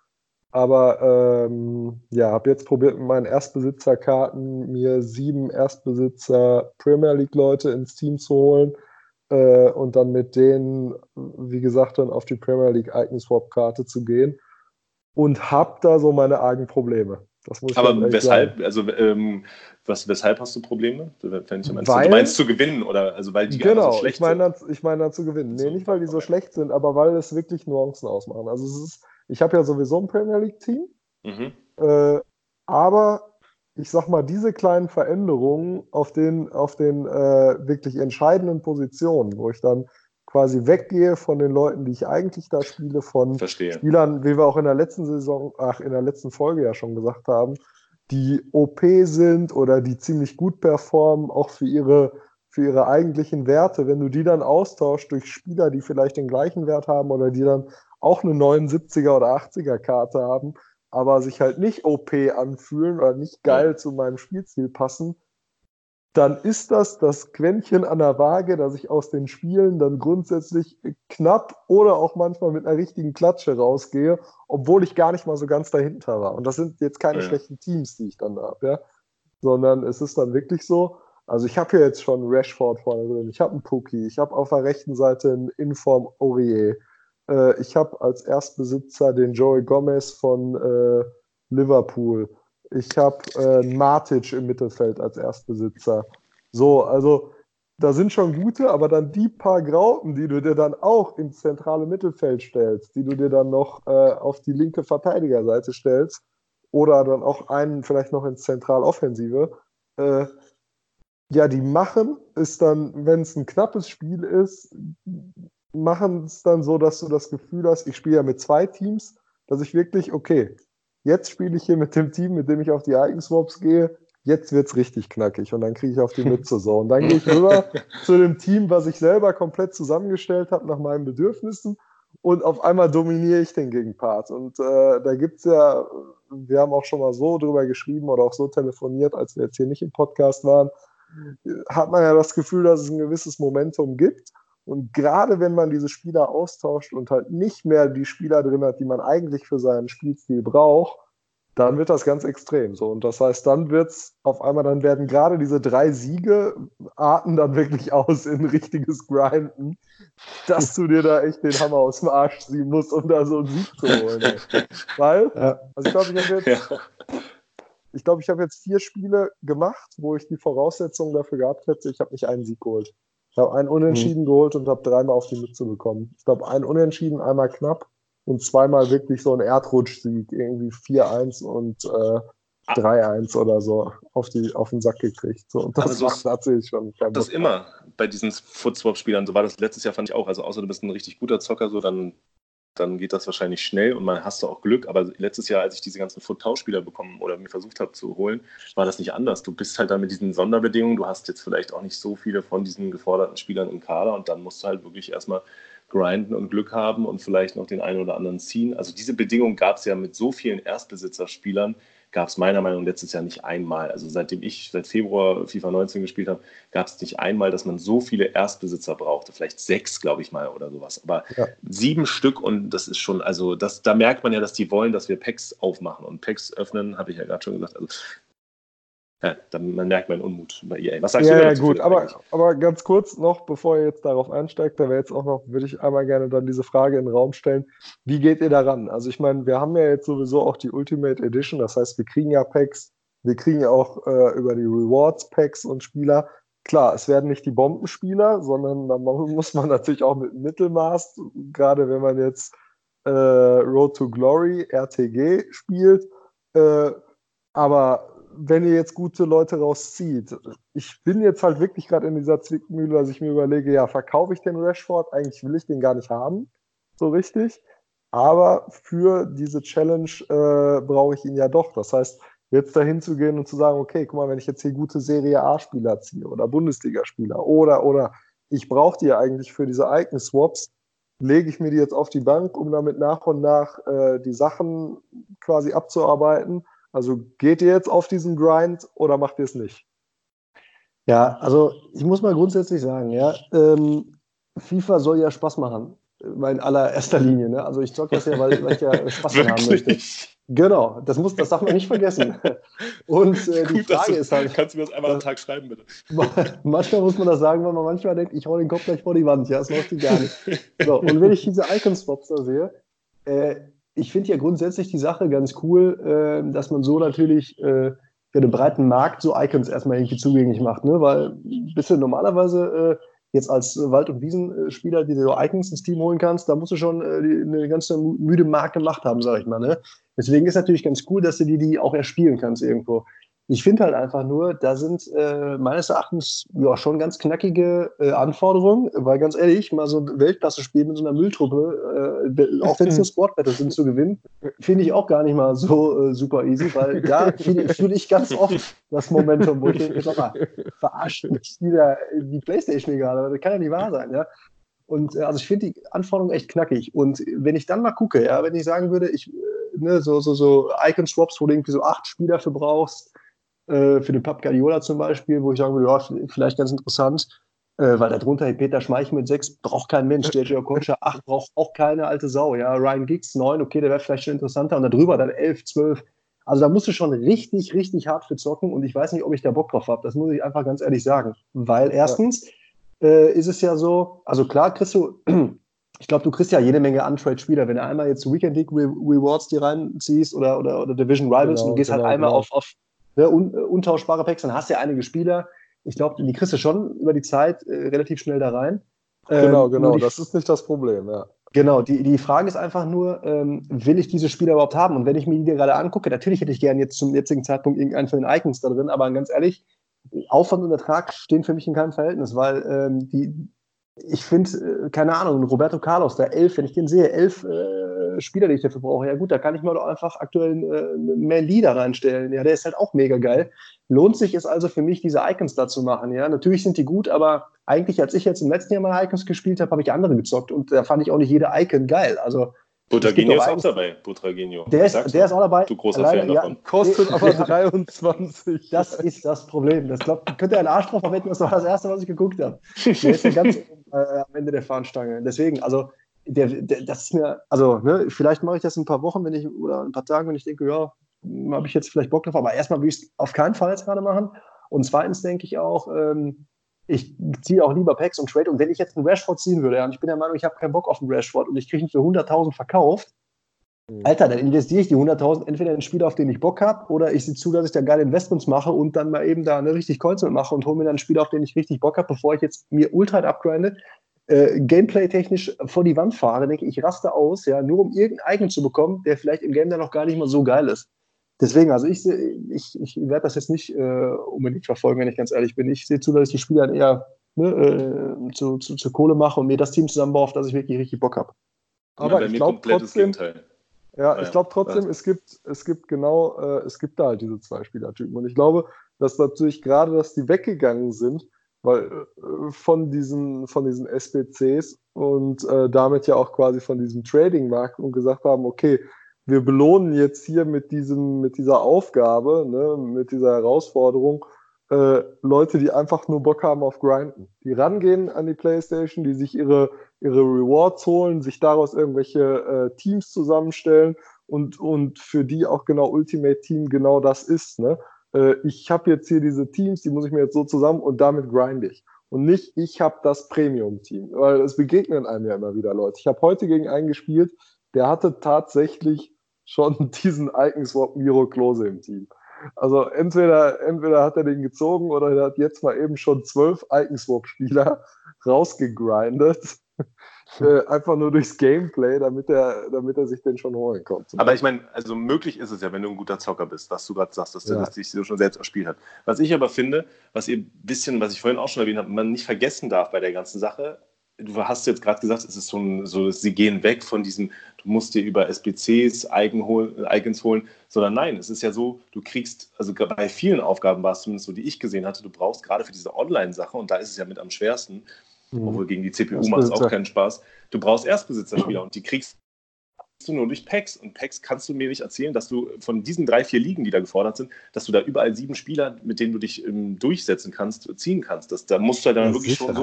Aber ähm, ja, habe jetzt probiert, mit meinen Erstbesitzerkarten mir sieben Erstbesitzer Premier League-Leute ins Team zu holen äh, und dann mit denen, wie gesagt, dann auf die Premier League Icon-Swap-Karte zu gehen. Und habe da so meine argen Probleme. Das muss ich ganz Aber ehrlich weshalb, sagen. also ähm, was, weshalb hast du Probleme? Wenn ich meinst, du Weil, meinst zu gewinnen oder also weil die einfach so genau, ich schlecht meine sind? dann, ich meine dann zu gewinnen. Nee, So, nicht, weil die so okay. schlecht sind, aber weil es wirklich Nuancen ausmachen. Also es ist, ich habe ja sowieso ein Premier League-Team, Mhm. äh, aber ich sag mal, diese kleinen Veränderungen auf den, auf den äh, wirklich entscheidenden Positionen, wo ich dann quasi weggehe von den Leuten, die ich eigentlich da spiele, von Verstehe. Spielern, wie wir auch in der letzten Saison, ach, in der letzten Folge ja schon gesagt haben, die O P sind oder die ziemlich gut performen, auch für ihre, für ihre eigentlichen Werte. Wenn du die dann austauschst durch Spieler, die vielleicht den gleichen Wert haben oder die dann auch eine neunundsiebziger oder achtziger Karte haben, aber sich halt nicht O P anfühlen oder nicht Ja. geil zu meinem Spielziel passen, dann ist das das Quäntchen an der Waage, dass ich aus den Spielen dann grundsätzlich knapp oder auch manchmal mit einer richtigen Klatsche rausgehe, obwohl ich gar nicht mal so ganz dahinter war. Und das sind jetzt keine Ja. schlechten Teams, die ich dann habe, ja, sondern es ist dann wirklich so, also ich habe hier jetzt schon Rashford vorne drin, ich habe einen Pukki, ich habe auf der rechten Seite einen Inform Aurier, äh, ich habe als Erstbesitzer den Joey Gomez von äh, Liverpool, ich habe äh, Matic im Mittelfeld als Erstbesitzer. So, also da sind schon gute, aber dann die paar Graupen, die du dir dann auch ins zentrale Mittelfeld stellst, die du dir dann noch äh, auf die linke Verteidigerseite stellst oder dann auch einen vielleicht noch ins Zentraloffensive, äh, ja, die machen es dann, wenn es ein knappes Spiel ist, machen es dann so, dass du das Gefühl hast, ich spiele ja mit zwei Teams, dass ich wirklich, okay, jetzt spiele ich hier mit dem Team, mit dem ich auf die Icon-Swaps gehe, jetzt wird es richtig knackig und dann kriege ich auf die Mütze so. Und dann gehe ich rüber zu dem Team, was ich selber komplett zusammengestellt habe nach meinen Bedürfnissen und auf einmal dominiere ich den Gegenpart. Und äh, da gibt es ja, wir haben auch schon mal so drüber geschrieben oder auch so telefoniert, als wir jetzt hier nicht im Podcast waren, hat man ja das Gefühl, dass es ein gewisses Momentum gibt. Und gerade wenn man diese Spieler austauscht und halt nicht mehr die Spieler drin hat, die man eigentlich für seinen Spielstil braucht, dann wird das ganz extrem so. Und das heißt, dann wird es auf einmal, dann werden gerade diese drei Siege arten dann wirklich aus in richtiges Grinden, dass du dir da echt den Hammer aus dem Arsch ziehen musst, um da so einen Sieg zu holen. Ey. Weil, Ja. also ich glaube, ich habe jetzt, Ja. ich glaube, ich habe jetzt vier Spiele gemacht, wo ich die Voraussetzungen dafür gehabt hätte. Ich habe nicht einen Sieg geholt. Ich habe einen Unentschieden Mhm. geholt und habe dreimal auf die Mütze bekommen. Ich glaube, einen Unentschieden, einmal knapp und zweimal wirklich so ein Erdrutschsieg. Irgendwie vier eins und äh, drei eins oder so auf, die, auf den Sack gekriegt. So, und Aber das so macht ist natürlich schon keinen das Bock. immer bei diesen Foot-Swap-Spielern. So war das letztes Jahr, fand ich auch. Also außer du bist ein richtig guter Zocker, so dann, dann geht das wahrscheinlich schnell und man hast du auch Glück. Aber letztes Jahr, als ich diese ganzen Foot-Tauschspieler bekommen oder mir versucht habe zu holen, war das nicht anders. Du bist halt dann mit diesen Sonderbedingungen, du hast jetzt vielleicht auch nicht so viele von diesen geforderten Spielern im Kader und dann musst du halt wirklich erstmal grinden und Glück haben und vielleicht noch den einen oder anderen ziehen. Also diese Bedingung gab es ja mit so vielen Erstbesitzerspielern, gab es meiner Meinung nach letztes Jahr nicht einmal. Also seitdem ich seit Februar FIFA neunzehn gespielt habe, gab es nicht einmal, dass man so viele Erstbesitzer brauchte. Vielleicht sechs, glaube ich mal, oder sowas. Aber Ja. sieben Stück und das ist schon, also das, da merkt man ja, dass die wollen, dass wir Packs aufmachen. Und Packs öffnen, habe ich ja gerade schon gesagt. Also, ja, dann, man merkt meinen Unmut bei E A. Was sagst Ja, du denn ja, dazu, gut, Philipp, eigentlich? aber, aber ganz kurz noch, bevor ihr jetzt darauf einsteigt, da wäre jetzt auch noch, würde ich einmal gerne dann diese Frage in den Raum stellen. Wie geht ihr daran? Also ich meine, wir haben ja jetzt sowieso auch die Ultimate Edition, das heißt, wir kriegen ja Packs, wir kriegen ja auch äh, über die Rewards Packs und Spieler. Klar, es werden nicht die Bombenspieler, sondern da muss man natürlich auch mit Mittelmaß, gerade wenn man jetzt äh, Road to Glory, R T G spielt, äh, aber wenn ihr jetzt gute Leute rauszieht, ich bin jetzt halt wirklich gerade in dieser Zwickmühle, dass ich mir überlege, ja, verkaufe ich den Rashford? Eigentlich will ich den gar nicht haben, so richtig. Aber für diese Challenge äh, brauche ich ihn ja doch. Das heißt, jetzt dahin zu gehen und zu sagen, okay, guck mal, wenn ich jetzt hier gute Serie A-Spieler ziehe oder Bundesligaspieler oder, oder ich brauche die ja eigentlich für diese Icon-Swaps, lege ich mir die jetzt auf die Bank, um damit nach und nach äh, die Sachen quasi abzuarbeiten. Also geht ihr jetzt auf diesen Grind oder macht ihr es nicht? Ja, also ich muss mal grundsätzlich sagen, ja, ähm, FIFA soll ja Spaß machen. mal in allererster Linie. Ne? Also ich zocke das ja, weil, weil ich ja Spaß dran haben möchte. Genau, das, muss, das darf man nicht vergessen. Und äh, die Gut, Frage du, ist halt... Kannst du mir das einmal am Tag schreiben, bitte? Manchmal muss man das sagen, weil man manchmal denkt, ich hau den Kopf gleich vor die Wand. Ja, das läuft die gar nicht. So, und wenn ich diese Icon-Swaps da sehe, äh, ich finde ja grundsätzlich die Sache ganz cool, äh, dass man so natürlich äh, für den breiten Markt so Icons erstmal irgendwie zugänglich macht. Ne? Weil bist du normalerweise äh, jetzt als Wald- und Wiesenspieler, die du so Icons ins Team holen kannst, da musst du schon äh, die, eine ganze müde Mark gemacht haben, sag ich mal. Ne? Deswegen ist natürlich ganz cool, dass du die, die auch erspielen kannst irgendwo. Ich finde halt einfach nur, da sind äh, meines Erachtens ja schon ganz knackige äh, Anforderungen, weil ganz ehrlich, mal so ein Weltklasse-Spiel mit so einer Mülltruppe, äh, auch wenn es nur Sportbattles sind, zu gewinnen, finde ich auch gar nicht mal so äh, super easy, weil da fühle fühl ich ganz oft das Momentum, wo ich denke, sag mal, verarscht mich wieder die Playstation gerade, das kann ja nicht wahr sein, ja. Und äh, also ich finde die Anforderungen echt knackig. Und wenn ich dann mal gucke, ja, wenn ich sagen würde, ich, äh, ne, so, so, so Icon-Swaps, wo du irgendwie so acht Spieler für brauchst, für den Pep Guardiola zum Beispiel, wo ich sagen würde, ja, vielleicht ganz interessant, äh, weil darunter Peter Schmeichel mit sechs braucht kein Mensch, J J Okocha acht braucht auch keine alte Sau, ja, Ryan Giggs neun, okay, der wäre vielleicht schon interessanter und darüber dann elf, zwölf, also da musst du schon richtig, richtig hart für zocken und ich weiß nicht, ob ich da Bock drauf habe, das muss ich einfach ganz ehrlich sagen, weil erstens ja. äh, ist es ja so, also klar kriegst du, ich glaube, du kriegst ja jede Menge Untrade-Spieler, wenn du einmal jetzt Weekend League Re Rewards dir reinziehst oder, oder, oder Division Rivals genau, und du gehst genau, halt einmal genau. auf, auf ne, un, untauschbare Packs, dann hast du ja einige Spieler, ich glaube, die kriegst du schon über die Zeit äh, relativ schnell da rein. Genau, ähm, genau, die, das ist nicht das Problem, ja. Genau, die, die Frage ist einfach nur, ähm, will ich diese Spieler überhaupt haben? Und wenn ich mir die gerade angucke, natürlich hätte ich gerne jetzt zum jetzigen Zeitpunkt irgendeinen von den Icons da drin, aber ganz ehrlich, Aufwand und Ertrag stehen für mich in keinem Verhältnis, weil ähm, die, ich finde, äh, keine Ahnung, Roberto Carlos, da elf, wenn ich den sehe, elf äh, Spieler, die ich dafür brauche, ja gut, da kann ich mal doch einfach aktuell äh, mehr Leader reinstellen. Ja, der ist halt auch mega geil. Lohnt sich es also für mich, diese Icons da zu machen. Ja, natürlich sind die gut, aber eigentlich, als ich jetzt im letzten Jahr mal Icons gespielt habe, habe ich andere gezockt und da fand ich auch nicht jede Icon geil. Also Butragenio ist auch dabei, Butragenio. Der, ist, der ist auch dabei. Du großer Leider, Fan davon. Ja, kostet aber dreiundzwanzig. Das ist das Problem. Das glaub, könnt ihr einen Arsch drauf verwetten, das war das Erste, was ich geguckt habe. Der ist ja ganz äh, am Ende der Fahnenstange. Deswegen, also, der, der, das ist mir, also, ne, vielleicht mache ich das in ein paar Wochen, wenn ich, oder ein paar Tagen, wenn ich denke, ja, habe ich jetzt vielleicht Bock drauf, aber erstmal will ich es auf keinen Fall jetzt gerade machen. Und zweitens denke ich auch, ähm, ich ziehe auch lieber Packs und Trade. Und wenn ich jetzt einen Rashford ziehen würde, ja, und ich bin der Meinung, ich habe keinen Bock auf einen Rashford und ich kriege ihn für hunderttausend verkauft, Alter, dann investiere ich die hunderttausend entweder in einen Spieler, auf den ich Bock habe, oder ich sehe zu, dass ich da geile Investments mache und dann mal eben da ne, richtig Coins mitmache und hole mir dann einen Spieler, auf den ich richtig Bock habe, bevor ich jetzt mir ultra upgrinde, äh, Gameplay-technisch vor die Wand fahre, denke ich, ich raste aus, ja, nur um irgendeinen Eigen zu bekommen, der vielleicht im Game dann noch gar nicht mal so geil ist. Deswegen, also ich, ich, ich werde das jetzt nicht äh, unbedingt verfolgen, wenn ich ganz ehrlich bin. Ich sehe zu, dass ich die Spieler dann eher ne, äh, zu, zu, zu Kohle mache und mir das Team zusammenbaue, auf das ich wirklich richtig Bock habe. Aber ja, ich glaube trotzdem... Gegenteil. Ja, ich glaube trotzdem, es gibt, es gibt genau, äh, es gibt da halt diese zwei Spielertypen. Und ich glaube, dass natürlich gerade, dass die weggegangen sind, weil äh, von diesen, von diesen S B Cs und äh, damit ja auch quasi von diesem Trading-Markt und gesagt haben, okay, wir belohnen jetzt hier mit diesem, mit dieser Aufgabe, ne, mit dieser Herausforderung, äh, Leute, die einfach nur Bock haben auf Grinden. Die rangehen an die Playstation, die sich ihre ihre Rewards holen, sich daraus irgendwelche äh, Teams zusammenstellen und, und für die auch genau Ultimate Team genau das ist. Ne? Äh, ich habe jetzt hier diese Teams, die muss ich mir jetzt so zusammen und damit grinde ich. Und nicht, ich habe das Premium-Team, weil es begegnen einem ja immer wieder Leute. Ich habe heute gegen einen gespielt, der hatte tatsächlich schon diesen Icon-Swap Miro Klose im Team. Also entweder, entweder hat er den gezogen oder er hat jetzt mal eben schon zwölf Icon-Swap-Spieler rausgegrindet. Äh, einfach nur durchs Gameplay, damit er, damit er sich den schon holen konnte. Aber ich meine, also möglich ist es ja, wenn du ein guter Zocker bist, was du gerade sagst, dass der Ja. das sich so schon selbst erspielt hat. Was ich aber finde, was ihr ein bisschen, was ich vorhin auch schon erwähnt habe, man nicht vergessen darf bei der ganzen Sache, du hast jetzt gerade gesagt, es ist so, ein, so, sie gehen weg von diesem, du musst dir über S B Cs Icon holen, Icons holen, sondern nein, es ist ja so, du kriegst, also bei vielen Aufgaben war es zumindest so, die ich gesehen hatte, du brauchst gerade für diese Online-Sache, und da ist es ja mit am schwersten, mhm. obwohl gegen die C P U macht es auch keinen Spaß, du brauchst Erstbesitzerspieler und die kriegst du nur durch Packs, und Packs kannst du mir nicht erzählen, dass du von diesen drei, vier Ligen, die da gefordert sind, dass du da überall sieben Spieler, mit denen du dich ähm, durchsetzen kannst, ziehen kannst. Das, da musst du halt dann ja, wirklich sicher. schon so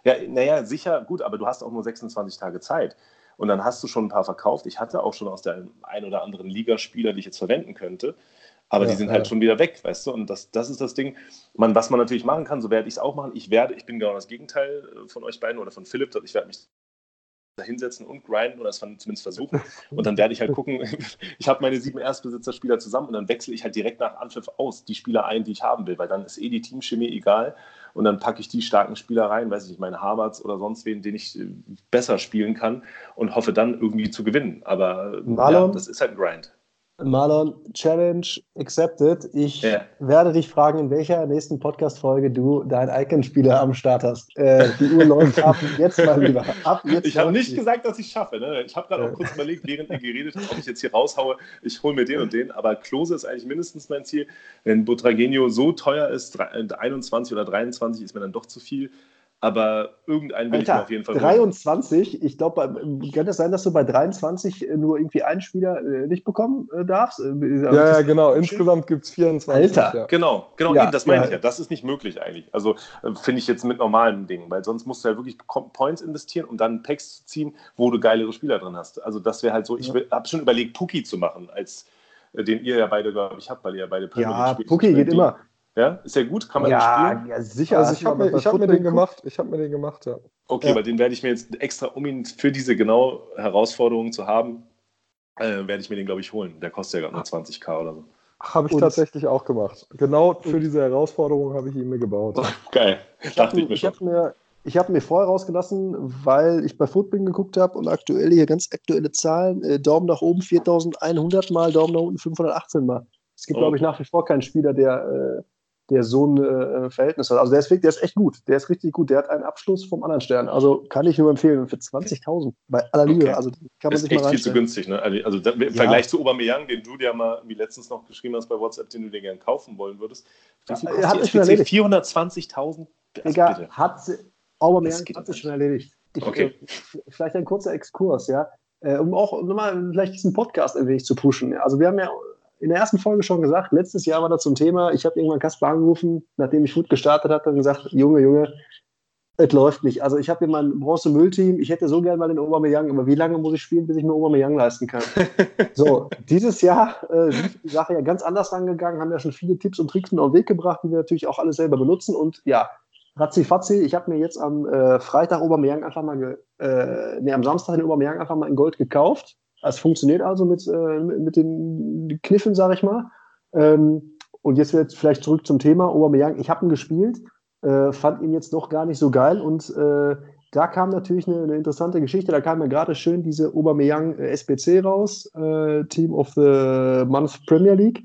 Ja, naja, sicher, gut, aber du hast auch nur sechsundzwanzig Tage Zeit. Und dann hast du schon ein paar verkauft. Ich hatte auch schon aus der ein oder anderen Ligaspieler, die ich jetzt verwenden könnte. Aber Ja, die sind ja. halt schon wieder weg, weißt du? Und das, das ist das Ding. Man, was man natürlich machen kann, so werde ich es auch machen. Ich werde, ich bin genau das Gegenteil von euch beiden oder von Philipp. Ich werde mich da hinsetzen und grinden oder es zumindest versuchen. Und dann werde ich halt gucken, ich habe meine sieben Erstbesitzerspieler zusammen und dann wechsle ich halt direkt nach Anpfiff aus die Spieler ein, die ich haben will, weil dann ist eh die Teamchemie egal und dann packe ich die starken Spieler rein, weiß ich nicht, meine Harvards oder sonst wen, den ich besser spielen kann und hoffe dann irgendwie zu gewinnen. Aber Marlon, ja, das ist halt ein Grind. Marlon, Challenge accepted. Ich Ja. werde dich fragen, in welcher nächsten Podcast-Folge du deinen Icon-Spieler am Start hast. Äh, die Uhr läuft ab, jetzt mal lieber. Ab jetzt ich habe nicht die. gesagt, dass ich es schaffe. Ne? Ich habe gerade auch kurz überlegt, während ihr geredet habt, ob ich jetzt hier raushaue, ich hole mir den und den. Aber Klose ist eigentlich mindestens mein Ziel. Wenn Butragueño so teuer ist, einundzwanzig oder dreiundzwanzig ist mir dann doch zu viel. Aber irgendeinen will Alter, ich mir auf jeden Fall dreiundzwanzig, holen. Ich glaube, kann es sein, dass du bei dreiundzwanzig nur irgendwie einen Spieler äh, nicht bekommen äh, darfst? Äh, ja, ja, genau. Insgesamt gibt es vierundzwanzig. Alter. Ja. Genau, genau ja, eben, das meine ja. ich ja. Das ist nicht möglich eigentlich. Also äh, finde ich jetzt mit normalen Dingen, weil sonst musst du halt wirklich Points investieren, um dann Packs zu ziehen, wo du geilere Spieler drin hast. Also das wäre halt so, ich Ja. habe schon überlegt, Puki zu machen, als äh, den ihr ja beide, glaube ich, habt, weil ihr ja beide Ja, Premier League Puki geht die, immer. Ja, ist ja gut, kann man ja, ja spielen. Ja, sicher. Also ich habe mir, ich hab mir den gemacht. Ich habe mir den gemacht, ja. Okay, ja. aber den werde ich mir jetzt extra, um ihn für diese genau Herausforderung zu haben, äh, werde ich mir den, glaube ich, holen. Der kostet ja gerade nur zwanzig K oder so. Habe ich Und- tatsächlich auch gemacht. Genau für diese Herausforderung habe ich ihn mir gebaut. Geil, Ich dachte habe ich mir schon. hab mir, ich hab mir vorher rausgelassen, weil ich bei Footbin geguckt habe und aktuell hier ganz aktuelle Zahlen. Äh, Daumen nach oben viertausendeinhundert Mal, Daumen nach unten fünfhundertachtzehn Mal. Es gibt, Oh. glaube ich, nach wie vor keinen Spieler, der, äh, der so ein äh, Verhältnis hat. Also der ist, wirklich- der ist echt gut. Der ist richtig gut. Der hat einen Abschluss vom anderen Stern. Also kann ich nur empfehlen. Für zwanzigtausend bei aller Liebe. Okay. Also kann man ist sich mal echt viel zu reinstellen. günstig, ne? Also, also da, im Ja. Vergleich zu Aubameyang, den du dir mal wie letztens noch geschrieben hast bei WhatsApp, den du dir gerne kaufen wollen würdest. Wie viel Ja, kostet hat die sich schon S B C? erledigt. vierhundertzwanzigtausend? Also Digga, bitte. hat sie, Aubameyang Das geht hat doch sich schon nicht. erledigt. Ich, Okay. äh, vielleicht ein kurzer Exkurs, ja, äh, um auch nochmal vielleicht diesen Podcast ein wenig zu pushen. Also wir haben ja in der ersten Folge schon gesagt, letztes Jahr war das zum Thema, ich habe irgendwann Kasper angerufen, nachdem ich Foot gestartet hatte und gesagt, Junge, Junge, es läuft nicht. Also ich habe hier mein Bronze-Müllteam, ich hätte so gerne mal den Aubameyang, aber wie lange muss ich spielen, bis ich mir Aubameyang leisten kann? So, dieses Jahr äh, sind die Sache ja ganz anders rangegangen, haben ja schon viele Tipps und Tricks mit auf den Weg gebracht, die wir natürlich auch alle selber benutzen und ja, ratzi-fatzi, ich habe mir jetzt am äh, Freitag Aubameyang einfach mal, ge, äh, nee, am Samstag den Aubameyang einfach mal in Gold gekauft. Es funktioniert also mit, äh, mit den Kniffen, sag ich mal. Ähm, und jetzt wird vielleicht zurück zum Thema Aubameyang. Ich habe ihn gespielt, äh, fand ihn jetzt doch gar nicht so geil und äh, da kam natürlich eine, eine interessante Geschichte. Da kam ja gerade schön diese Aubameyang äh, S B C raus, äh, Team of the Month Premier League.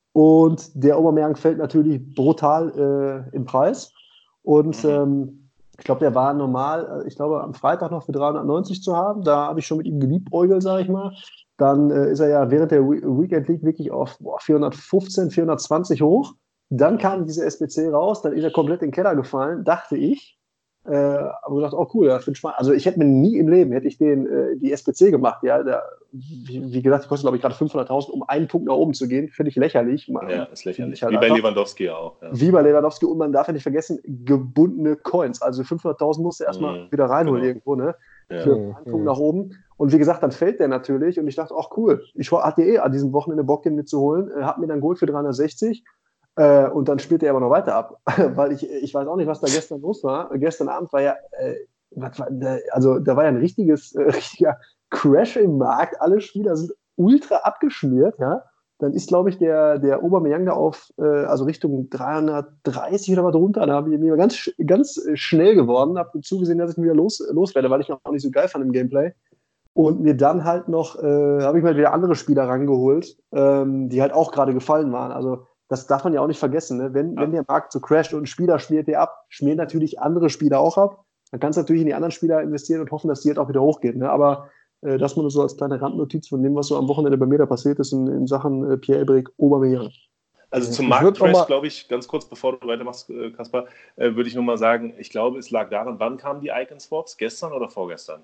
Und der Aubameyang fällt natürlich brutal äh, im Preis. Und Mhm. ähm, ich glaube, der war normal, ich glaube, am Freitag noch für dreihundertneunzig zu haben. Da habe ich schon mit ihm geliebäugelt, sage ich mal. Dann äh, ist er ja während der We- Weekend League wirklich auf boah, vierhundertfünfzehn, vierhundertzwanzig hoch. Dann kam diese S B C raus, dann ist er komplett in den Keller gefallen, dachte ich. Äh, aber gedacht, oh cool, das wird spannend. Also ich hätte mir nie im Leben, hätte ich den, äh, die S B C gemacht. Ja, der, wie, wie gesagt, die kostet, glaube ich, gerade fünfhunderttausend, um einen Punkt nach oben zu gehen. Finde ich lächerlich. Man, Ja, ist lächerlich. halt Wie bei einfach. Lewandowski ja auch. Ja. Wie bei Lewandowski, und man darf ja nicht vergessen, gebundene Coins. Also fünfhunderttausend musst du erstmal Mhm, wieder reinholen genau. irgendwo, ne? Ja. Für Mhm. einen Punkt nach oben. Und wie gesagt, dann fällt der natürlich. Und ich dachte, ach cool, ich hatte eh an diesem Wochenende Bock, den mitzuholen. Äh, hab mir dann Gold für dreihundertsechzig. Äh, und dann spielt er aber noch weiter ab. Weil ich, ich weiß auch nicht, was da gestern los war. Gestern Abend war ja, äh, was war, also da war ja ein richtiges, äh, richtiger Crash im Markt. Alle Spieler sind ultra abgeschmiert, ja. Dann ist, glaube ich, der, der Aubameyang da auf, äh, also Richtung dreihundertdreißig oder was drunter. Da habe ich mir ganz, sch- ganz schnell geworden, habe zugesehen, dass ich ihn wieder los, loswerde, weil ich ihn auch nicht so geil fand im Gameplay. Und mir dann halt noch, äh, habe ich mal wieder andere Spieler rangeholt, ähm, die halt auch gerade gefallen waren. Also das darf man ja auch nicht vergessen. Ne? Wenn, Ja. wenn der Markt so crasht und ein Spieler schmiert dir ab, schmieren natürlich andere Spieler auch ab. Dann kannst du natürlich in die anderen Spieler investieren und hoffen, dass die halt auch wieder hochgehen. Ne? Aber äh, das mal nur so als kleine Randnotiz von dem, was so am Wochenende bei mir da passiert ist in, in Sachen äh, Pierre-Emerick Aubameyang. Also zum Ich würd noch Marktcrash, mal- glaube ich, ganz kurz bevor du weitermachst, äh, Kaspar, äh, würde ich nur mal sagen, ich glaube, es lag daran, wann kamen die Icon-Swaps? Gestern oder vorgestern?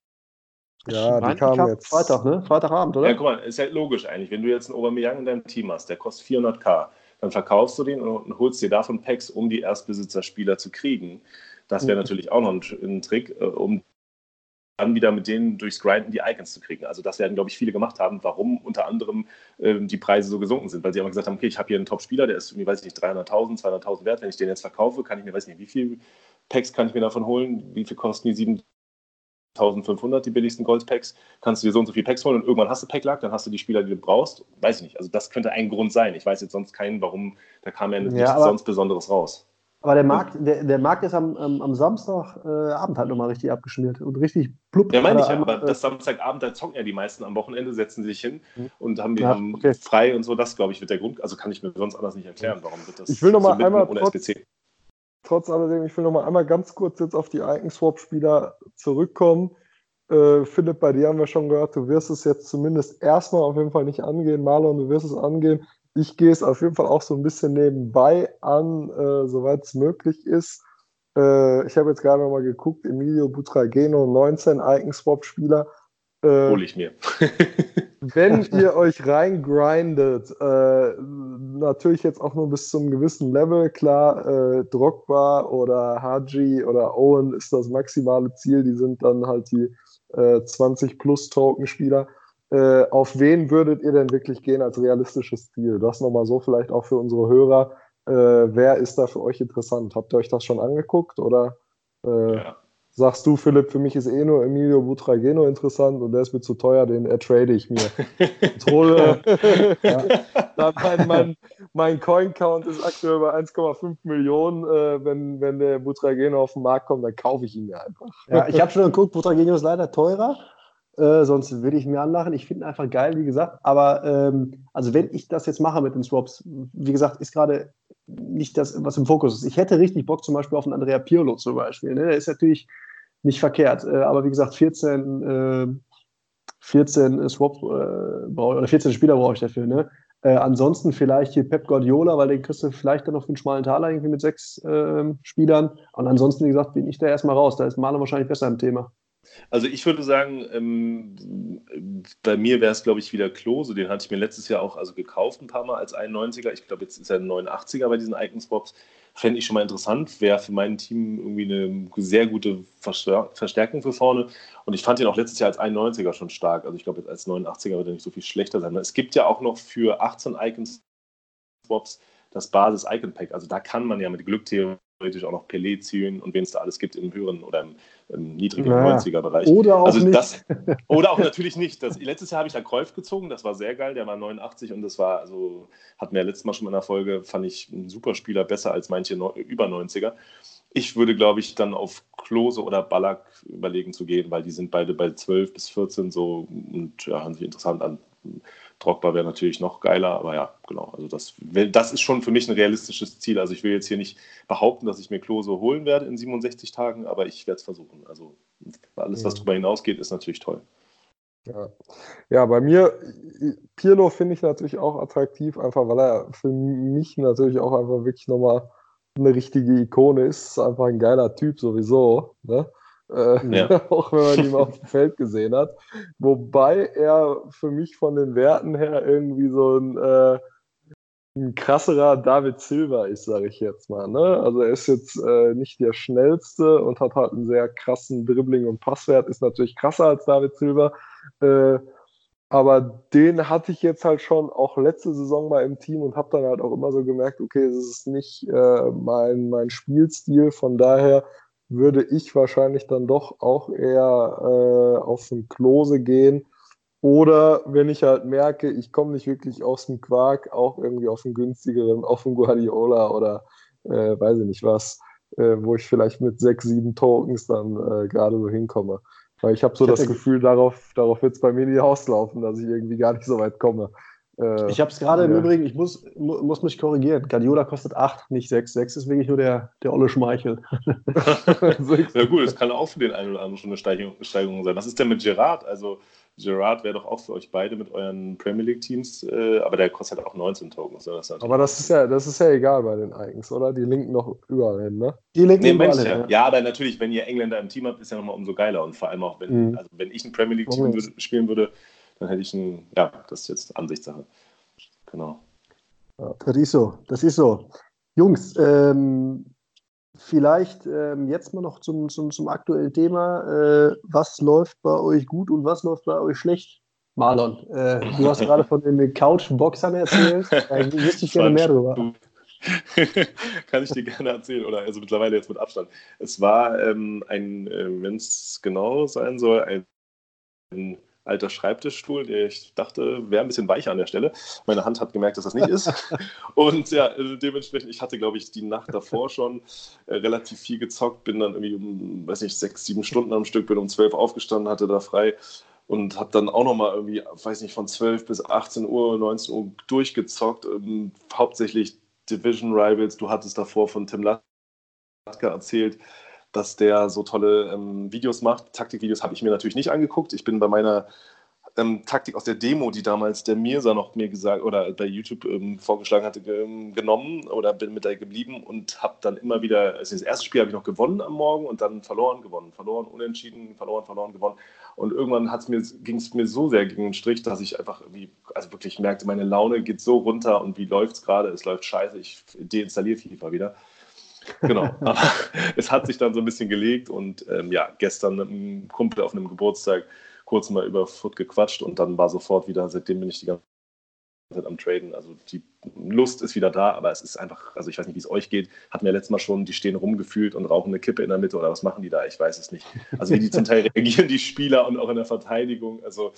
Ja, die Nein, kamen kam jetzt. Freitag, ne? Freitagabend, oder? Ja, guck mal, ist ja logisch eigentlich. Wenn du jetzt einen Aubameyang in deinem Team hast, der kostet vierhundert K, dann verkaufst du den und holst dir davon Packs, um die Erstbesitzerspieler zu kriegen. Das wäre natürlich auch noch ein, ein Trick, äh, um dann wieder mit denen durchs Grinden die Icons zu kriegen. Also das werden, glaube ich, viele gemacht haben, warum unter anderem ähm, die Preise so gesunken sind, weil sie immer gesagt haben, okay, ich habe hier einen Top-Spieler, der ist irgendwie, weiß ich nicht, dreihunderttausend, zweihunderttausend wert, wenn ich den jetzt verkaufe, kann ich mir, weiß ich nicht, wie viel Packs kann ich mir davon holen, wie viel kosten die siebentausendfünfhundert, die billigsten Gold-Packs, kannst du dir so und so viele Packs holen und irgendwann hast du Pack-Luck, dann hast du die Spieler, die du brauchst, weiß ich nicht. Also das könnte ein Grund sein. Ich weiß jetzt sonst keinen, warum, da kam ja, ja nichts aber, sonst Besonderes raus. Aber der Markt, der, der Markt ist am, am, am Samstagabend äh, halt nochmal richtig abgeschmiert und richtig plupp. Ja, meine ich ja, aber äh, das Samstagabend, da zocken ja die meisten am Wochenende, setzen sich hin mhm. und haben, ja, haben okay. frei und so. Das, glaube ich, wird der Grund. Also kann ich mir sonst anders nicht erklären, warum wird das ich will noch mal so einmal ohne trotz, S B C. Trotz alledem, ich will noch mal einmal ganz kurz jetzt auf die Icon-Swap-Spieler zurückkommen. Äh, Philipp, bei dir haben wir schon gehört, du wirst es jetzt zumindest erstmal auf jeden Fall nicht angehen. Marlon, du wirst es angehen. Ich gehe es auf jeden Fall auch so ein bisschen nebenbei an, äh, soweit es möglich ist. Äh, ich habe jetzt gerade noch mal geguckt, Emilio Butragueño, neunzehn Icon-Swap-Spieler. Äh, Hol ich mir. Wenn ihr euch reingrindet, äh, natürlich jetzt auch nur bis zum gewissen Level, klar, äh, Drogba oder Haji oder Owen ist das maximale Ziel, die sind dann halt die äh, zwanzig plus Token-Spieler. Äh, auf wen würdet ihr denn wirklich gehen als realistisches Ziel? Das nochmal so vielleicht auch für unsere Hörer. Äh, wer ist da für euch interessant? Habt ihr euch das schon angeguckt oder äh, ja. sagst du, Philipp, für mich ist eh nur Emilio Butragueño interessant und der ist mir zu teuer, den ertrade ich mir. Und hole, ja. mein, mein, mein Coin-Count ist aktuell bei eins Komma fünf Millionen. Äh, wenn, wenn der Butragueño auf den Markt kommt, dann kaufe ich ihn mir einfach. Ja, ich habe schon geguckt, Butragueño ist leider teurer. Äh, sonst würde ich mir anlachen. Ich finde ihn einfach geil, wie gesagt. Aber ähm, also wenn ich das jetzt mache mit den Swaps, wie gesagt, ist gerade nicht das, was im Fokus ist. Ich hätte richtig Bock zum Beispiel auf einen Andrea Pirlo zum Beispiel. Ne? Der ist natürlich nicht verkehrt. Äh, aber wie gesagt, vierzehn, äh, vierzehn Swap äh, oder vierzehn Spieler brauche ich dafür. Ne? Äh, ansonsten vielleicht hier Pep Guardiola, weil den kriegst du vielleicht dann noch für einen schmalen Taler irgendwie mit sechs äh, Spielern. Und ansonsten, wie gesagt, bin ich da erstmal raus. Da ist Marlon wahrscheinlich besser im Thema. Also ich würde sagen, ähm, bei mir wäre es, glaube ich, wieder Klose. Den hatte ich mir letztes Jahr auch also gekauft ein paar Mal als einundneunziger. Ich glaube, jetzt ist er ein neunundachtziger bei diesen Icon-Swaps. Fände ich schon mal interessant. Wäre für mein Team irgendwie eine sehr gute Verstär- Verstärkung für vorne. Und ich fand ihn auch letztes Jahr als einundneunziger schon stark. Also ich glaube, jetzt als neunundachtziger wird er nicht so viel schlechter sein. Es gibt ja auch noch für achtzehn Icon-Swaps das Basis-Icon-Pack. Also da kann man ja mit Glück theoretisch auch noch Pelé ziehen und wen es da alles gibt im höheren oder im, im niedrigen naja. neunziger-Bereich. Oder auch also nicht. Das, oder auch natürlich nicht. Das, letztes Jahr habe ich da Cruyff gezogen, das war sehr geil, der war neunundachtzig und das war, also hatten wir ja letztes Mal schon in der Folge, fand ich einen super Spieler, besser als manche über neunziger. Ich würde, glaube ich, dann auf Klose oder Ballack überlegen zu gehen, weil die sind beide bei zwölf bis vierzehn so und ja, hören sich interessant an. Drogba wäre natürlich noch geiler, aber ja, genau. Also das, das ist schon für mich ein realistisches Ziel. Also ich will jetzt hier nicht behaupten, dass ich mir Klose holen werde in siebenundsechzig Tagen, aber ich werde es versuchen. Also alles, was darüber hinausgeht, ist natürlich toll. Ja, ja bei mir, Pirlo finde ich natürlich auch attraktiv, einfach weil er für mich natürlich auch einfach wirklich nochmal eine richtige Ikone ist. Ist einfach ein geiler Typ sowieso, ne? Äh, ja. Auch wenn man ihn auf dem Feld gesehen hat. Wobei er für mich von den Werten her irgendwie so ein, äh, ein krasserer David Silva ist, sage ich jetzt mal. Ne? Also er ist jetzt äh, nicht der schnellste und hat halt einen sehr krassen Dribbling- und Passwert, ist natürlich krasser als David Silva. Äh, aber den hatte ich jetzt halt schon auch letzte Saison mal im Team und habe dann halt auch immer so gemerkt, okay, es ist nicht äh, mein, mein Spielstil, von daher würde ich wahrscheinlich dann doch auch eher äh, auf den Klose gehen. Oder wenn ich halt merke, ich komme nicht wirklich aus dem Quark, auch irgendwie auf den günstigeren, auf den Guardiola oder äh, weiß ich nicht was, äh, wo ich vielleicht mit sechs, sieben Tokens dann äh, gerade so hinkomme. Weil ich habe so ich das Gefühl, darauf, darauf wird es bei mir nicht auslaufen, dass ich irgendwie gar nicht so weit komme. Äh, ich habe es gerade ja. im Übrigen, ich muss, mu- muss mich korrigieren. Guardiola kostet acht, nicht sechs. sechs ist wirklich nur der, der olle Schmeichel. Ja gut, das kann auch für den einen oder anderen schon eine Steigerung, Steigerung sein. Was ist denn mit Gerrard? Also Gerrard wäre doch auch für euch beide mit euren Premier League Teams, äh, aber der kostet halt auch neunzehn Tokens. Das aber das ist, ja, das ist ja egal bei den Icons, oder? Die linken noch überall hin, ne? Die linken nee, überall hin, ja. ja. ja, aber natürlich, wenn ihr Engländer im Team habt, ist ja nochmal umso geiler. Und vor allem auch, wenn, mhm. also wenn ich ein Premier League Team würde, spielen würde, dann hätte ich ein, ja, das ist jetzt Ansichtssache. Genau. Ja. Das ist so, das ist so. Jungs, ähm, vielleicht ähm, jetzt mal noch zum, zum, zum aktuellen Thema. Äh, was läuft bei euch gut und was läuft bei euch schlecht? Marlon, äh, du hast gerade von den Couch-Boxern erzählt. Da wüsste ich gerne mehr drüber. Kann ich dir gerne erzählen, oder also mittlerweile jetzt mit Abstand. Es war ähm, ein, äh, wenn es genau sein soll, ein, ein alter Schreibtischstuhl, der ich dachte, wäre ein bisschen weicher an der Stelle. Meine Hand hat gemerkt, dass das nicht ist. Und ja, dementsprechend, ich hatte, glaube ich, die Nacht davor schon äh, relativ viel gezockt, bin dann irgendwie um, weiß nicht, sechs, sieben Stunden am Stück, bin um zwölf aufgestanden, hatte da frei und habe dann auch nochmal irgendwie, weiß nicht, von zwölf bis achtzehn Uhr, neunzehn Uhr durchgezockt, ähm, hauptsächlich Division Rivals. Du hattest davor von Tim Latka erzählt, dass der so tolle ähm, Videos macht. Taktikvideos habe ich mir natürlich nicht angeguckt. Ich bin bei meiner ähm, Taktik aus der Demo, die damals der Mirza noch mir gesagt oder bei YouTube ähm, vorgeschlagen hatte, ge- genommen oder bin mit der geblieben und habe dann immer wieder, also das erste Spiel habe ich noch gewonnen am Morgen und dann verloren, gewonnen, verloren, unentschieden, verloren, verloren, gewonnen. Und irgendwann ging es mir so sehr gegen den Strich, dass ich einfach irgendwie, also wirklich merkte, meine Laune geht so runter und wie läuft es gerade? Es läuft scheiße, ich deinstalliere FIFA wieder. Genau, aber es hat sich dann so ein bisschen gelegt und ähm, ja, gestern mit einem Kumpel auf einem Geburtstag kurz mal über Foot gequatscht und dann war sofort wieder, seitdem bin ich die ganze Zeit am Traden, also die Lust ist wieder da, aber es ist einfach, also ich weiß nicht, wie es euch geht, hatten wir letztes Mal schon, die stehen rumgefühlt und rauchen eine Kippe in der Mitte oder was machen die da, ich weiß es nicht. Also wie die zum Teil reagieren, die Spieler und auch in der Verteidigung, also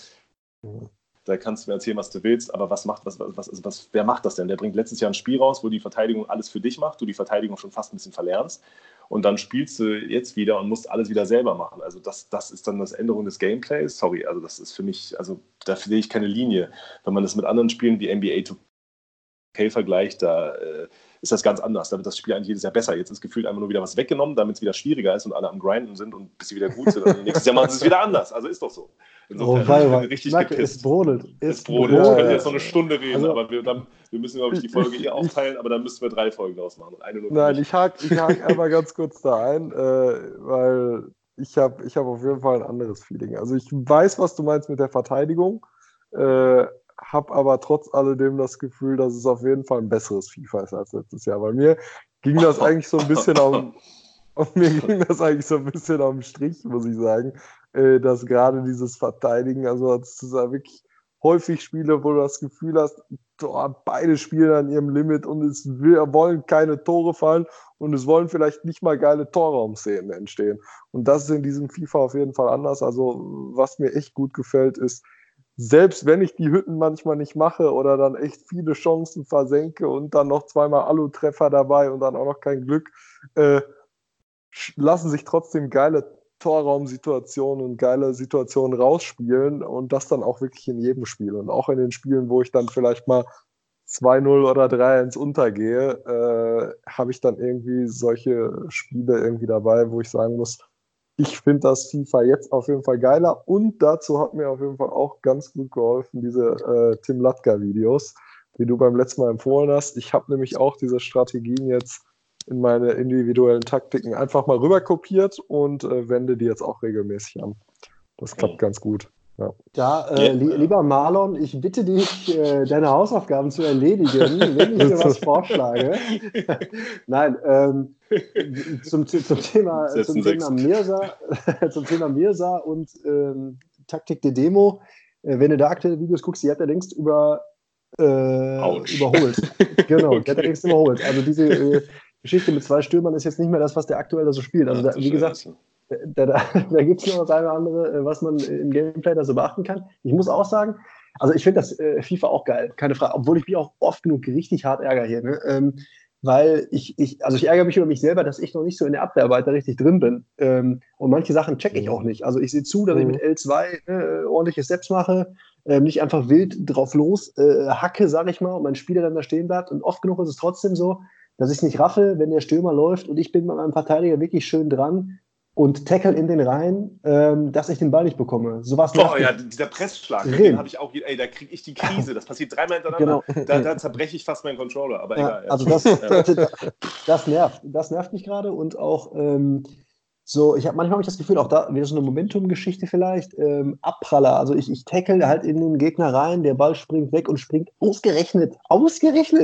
da kannst du mir erzählen, was du willst, aber was macht, was, was, also was, wer macht das denn? Der bringt letztes Jahr ein Spiel raus, wo die Verteidigung alles für dich macht, du die Verteidigung schon fast ein bisschen verlernst und dann spielst du jetzt wieder und musst alles wieder selber machen. Also das, das ist dann das Änderung des Gameplays. Sorry, also das ist für mich, also da sehe ich keine Linie. Wenn man das mit anderen Spielen wie N B A zwei K vergleicht, da äh, ist das ganz anders. Da wird das Spiel eigentlich jedes Jahr besser. Jetzt ist gefühlt einfach nur wieder was weggenommen, damit es wieder schwieriger ist und alle am Grinden sind und bis sie wieder gut sind. Und nächstes Jahr machen sie es wieder anders. Also ist doch so. Insofern, oh, weil, ich bin weil. richtig Merke, gepisst. Es brodelt. Es brodelt. Ich könnte jetzt noch eine Stunde reden, also, aber wir, dann, wir müssen, glaube ich, die Folge hier aufteilen, aber dann müssten wir drei Folgen draus machen. Und eine nur Nein, ich hake ich hak einmal ganz kurz da ein, äh, weil ich habe ich hab auf jeden Fall ein anderes Feeling. Also ich weiß, was du meinst mit der Verteidigung, äh, habe aber trotz alledem das Gefühl, dass es auf jeden Fall ein besseres FIFA ist als letztes Jahr. Bei mir ging das eigentlich so ein bisschen am, auf mir ging das eigentlich so ein bisschen am Strich, muss ich sagen, äh, dass gerade dieses Verteidigen, also das ist ja wirklich häufig Spiele, wo du das Gefühl hast, oh, beide spielen an ihrem Limit und es will, wollen keine Tore fallen und es wollen vielleicht nicht mal geile Torraumszenen entstehen. Und das ist in diesem FIFA auf jeden Fall anders. Also was mir echt gut gefällt ist, selbst wenn ich die Hütten manchmal nicht mache oder dann echt viele Chancen versenke und dann noch zweimal Alu-Treffer dabei und dann auch noch kein Glück, äh, lassen sich trotzdem geile Torraumsituationen und geile Situationen rausspielen und das dann auch wirklich in jedem Spiel. Und auch in den Spielen, wo ich dann vielleicht mal zwei null oder drei eins untergehe, äh, habe ich dann irgendwie solche Spiele irgendwie dabei, wo ich sagen muss, ich finde das FIFA jetzt auf jeden Fall geiler und dazu hat mir auf jeden Fall auch ganz gut geholfen, diese äh, Tim Latka-Videos, die du beim letzten Mal empfohlen hast. Ich habe nämlich auch diese Strategien jetzt in meine individuellen Taktiken einfach mal rüber kopiert und äh, wende die jetzt auch regelmäßig an. Das klappt ganz gut. Ja, ja äh, yeah. li- lieber Marlon, ich bitte dich, äh, deine Hausaufgaben zu erledigen, wenn ich dir was vorschlage. Nein, ähm, zum, zum Thema, zum Thema Mirza, zum Thema Mirza und ähm, Taktik der Demo. Äh, wenn du da aktuelle Videos guckst, die hat er längst über, äh, überholt. Genau, okay. Die hat er längst überholt. Also diese äh, Geschichte mit zwei Stürmern ist jetzt nicht mehr das, was der aktuell da so spielt. Also da, wie gesagt, da, da, da gibt es noch das eine oder andere, was man im Gameplay da so beachten kann. Ich muss auch sagen, also ich finde das äh, FIFA auch geil, keine Frage, obwohl ich mich auch oft genug richtig hart ärgere hier, ne? ähm, weil ich, ich, also ich ärgere mich über mich selber, dass ich noch nicht so in der Abwehrarbeit da richtig drin bin ähm, und manche Sachen checke ich auch nicht. Also ich sehe zu, dass ich mit L zwei äh, ordentliche Steps mache, äh, nicht einfach wild drauf los äh, hacke, sag ich mal, und mein Spieler dann da stehen bleibt und oft genug ist es trotzdem so, dass ich es nicht raffe, wenn der Stürmer läuft und ich bin mit meinem Verteidiger wirklich schön dran und tackle in den Reihen, ähm, dass ich den Ball nicht bekomme. Sowas Boah, ja, dieser Pressschlag, den habe ich auch, ey, da kriege ich die Krise. Das passiert dreimal hintereinander. Genau. Da, da zerbreche ich fast meinen Controller, aber ja, egal. Ja. Also das, das, das nervt. Das nervt mich gerade und auch ähm, so, ich habe manchmal hab ich das Gefühl, auch da wieder so eine Momentum-Geschichte vielleicht, ähm, Abpraller. Also ich, ich tackle halt in den Gegner rein, der Ball springt weg und springt ausgerechnet, ausgerechnet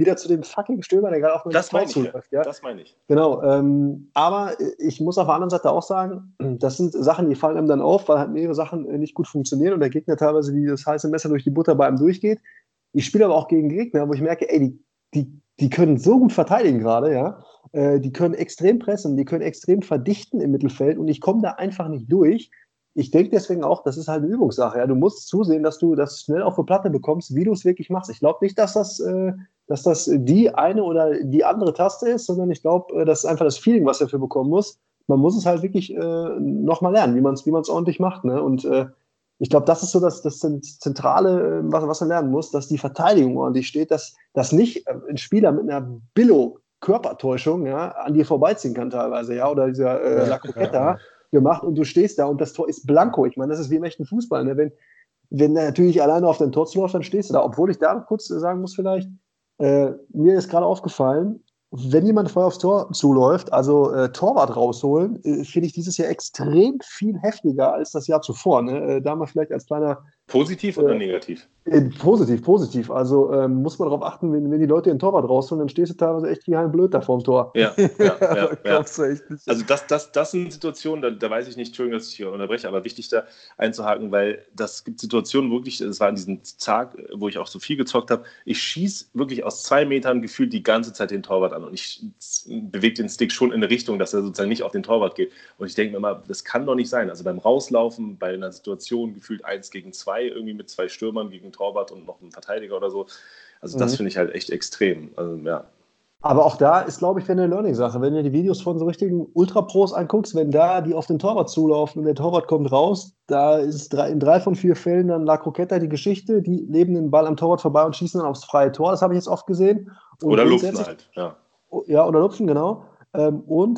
wieder zu dem fucking Stürmer, der gerade auf mein Das Tor meine ich, zuläuft. Ja? das meine ich. Genau, ähm, aber ich muss auf der anderen Seite auch sagen, das sind Sachen, die fallen einem dann auf, weil halt mehrere Sachen äh, nicht gut funktionieren und der Gegner teilweise wie das heiße Messer durch die Butter bei einem durchgeht. Ich spiele aber auch gegen Gegner, wo ich merke, ey, die, die, die können so gut verteidigen gerade, ja. Äh, die können extrem pressen, die können extrem verdichten im Mittelfeld und ich komme da einfach nicht durch. Ich denke deswegen auch, das ist halt eine Übungssache. Ja? Du musst zusehen, dass du das schnell auf die Platte bekommst, wie du es wirklich machst. Ich glaube nicht, dass das, äh, dass das die eine oder die andere Taste ist, sondern ich glaube, äh, das ist einfach das Feeling, was er dafür bekommen muss. Man muss es halt wirklich äh, nochmal lernen, wie man es wie man's ordentlich macht. Ne? Und äh, ich glaube, das ist so das, das Zentrale, äh, was, was er lernen muss, dass die Verteidigung ordentlich steht, dass, dass nicht äh, ein Spieler mit einer Billo-Körpertäuschung ja, an dir vorbeiziehen kann teilweise, ja, oder dieser äh, La Croqueta gemacht und du stehst da und das Tor ist blanko. Ich meine, das ist wie im echten Fußball. Ne? Wenn, wenn er natürlich alleine auf dein Tor zuläuft, dann stehst du da. Obwohl ich da kurz sagen muss vielleicht, äh, mir ist gerade aufgefallen, wenn jemand vorher aufs Tor zuläuft, also äh, Torwart rausholen, äh, finde ich dieses Jahr extrem viel heftiger als das Jahr zuvor. Ne? Äh, da mal vielleicht als kleiner Positiv oder negativ? Äh, positiv, positiv. Also ähm, muss man darauf achten, wenn, wenn die Leute den Torwart rausholen, dann stehst du teilweise echt wie ein Blöd da vorm Tor. Ja, ja, ja. ja. Echt nicht. Also das, das, das sind Situationen, da, da weiß ich nicht, Entschuldigung, dass ich hier unterbreche, aber wichtig da einzuhaken, weil das gibt Situationen wirklich, das war an diesem Tag, wo ich auch so viel gezockt habe, ich schieße wirklich aus zwei Metern gefühlt die ganze Zeit den Torwart an und ich bewege den Stick schon in eine Richtung, dass er sozusagen nicht auf den Torwart geht. Und ich denke mir immer, das kann doch nicht sein. Also beim Rauslaufen, bei einer Situation gefühlt eins gegen zwei, irgendwie mit zwei Stürmern gegen Torwart und noch einen Verteidiger oder so. Also das mhm. finde ich halt echt extrem. Also, ja. Aber auch da ist, glaube ich, eine Learning-Sache. Wenn du die Videos von so richtigen Ultra-Pros anguckst, wenn da die auf den Torwart zulaufen und der Torwart kommt raus, da ist in drei von vier Fällen dann La Croqueta die Geschichte, die leben den Ball am Torwart vorbei und schießen dann aufs freie Tor. Das habe ich jetzt oft gesehen. Und oder lupfen halt, ja. Ja, oder lupfen, genau. Und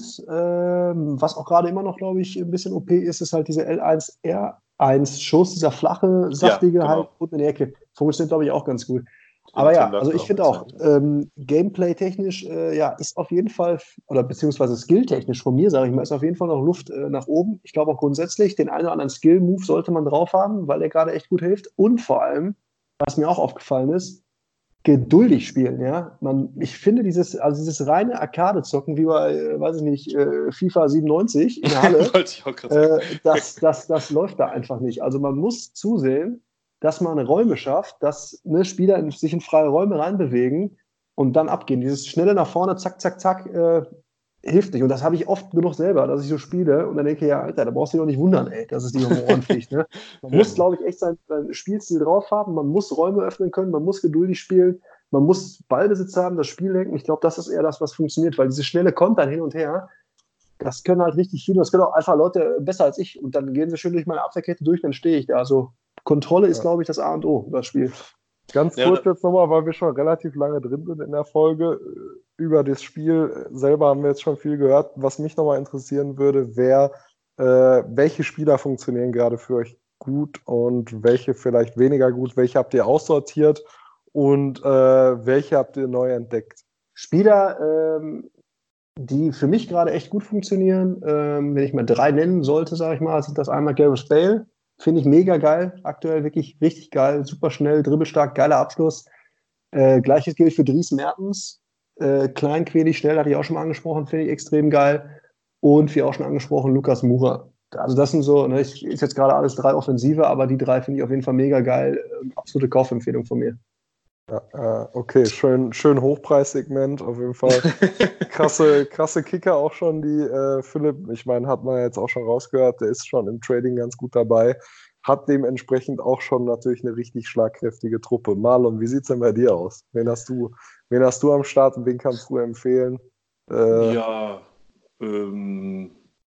ähm, was auch gerade immer noch, glaube ich, ein bisschen O P ist, ist halt dieser L eins R eins Schuss, dieser flache, saftige, ja, genau. Halt unten in die Ecke. Funktioniert, glaube ich, auch ganz gut. Aber ja, also ich finde auch, ähm, Gameplay-technisch, äh, ja, ist auf jeden Fall, oder beziehungsweise Skill-technisch von mir, sage ich mal, ist auf jeden Fall noch Luft äh, nach oben. Ich glaube auch grundsätzlich, den einen oder anderen Skill-Move sollte man drauf haben, weil der gerade echt gut hilft. Und vor allem, was mir auch aufgefallen ist, geduldig spielen, ja. Man, ich finde dieses, also dieses reine Arcade-Zocken, wie bei, äh, weiß ich nicht, äh, FIFA siebenundneunzig in der Halle, äh, das, das, das läuft da einfach nicht. Also man muss zusehen, dass man Räume schafft, dass ne, Spieler in, sich in freie Räume reinbewegen und dann abgehen. Dieses schnelle nach vorne, zack, zack, zack, äh, hilft nicht. Und das habe ich oft genug selber, dass ich so spiele und dann denke, ja, Alter, da brauchst du dich doch nicht wundern, ey, dass es dir um die Ohren fliegt. Ne? Man muss, glaube ich, echt seinen, seinen Spielstil drauf haben, man muss Räume öffnen können, man muss geduldig spielen, man muss Ballbesitz haben, das Spiel lenken. Ich glaube, das ist eher das, was funktioniert, weil diese schnelle Kontern hin und her, das können halt richtig viele, das können auch einfach Leute besser als ich und dann gehen sie schön durch meine Abwehrkette durch, dann stehe ich da. Also Kontrolle ist, ja. glaube ich, das A und O, das Spiel. Ganz ja, kurz jetzt nochmal, weil wir schon relativ lange drin sind in der Folge. Über das Spiel selber haben wir jetzt schon viel gehört. Was mich nochmal interessieren würde, wäre, äh, welche Spieler funktionieren gerade für euch gut und welche vielleicht weniger gut? Welche habt ihr aussortiert und äh, welche habt ihr neu entdeckt? Spieler, ähm, die für mich gerade echt gut funktionieren, ähm, wenn ich mal drei nennen sollte, sage ich mal, sind das einmal Gareth Bale. Finde ich mega geil, aktuell wirklich richtig geil, super schnell, dribbelstark, geiler Abschluss. Äh, Gleiches gilt für Dries Mertens, äh, klein, quälig, schnell, hatte ich auch schon mal angesprochen, finde ich extrem geil. Und wie auch schon angesprochen, Lukas Moura. Also das sind so, ne, ich, ist jetzt gerade alles drei Offensive, aber die drei finde ich auf jeden Fall mega geil. Absolute Kaufempfehlung von mir. Ja, okay, schön, schön Hochpreissegment, auf jeden Fall. krasse, krasse Kicker auch schon, die äh, Philipp, ich meine, hat man jetzt auch schon rausgehört, der ist schon im Trading ganz gut dabei, hat dementsprechend auch schon natürlich eine richtig schlagkräftige Truppe. Marlon, wie sieht es denn bei dir aus? Wen hast du, wen hast du am Start und wen kannst du empfehlen? Äh, ja, ähm...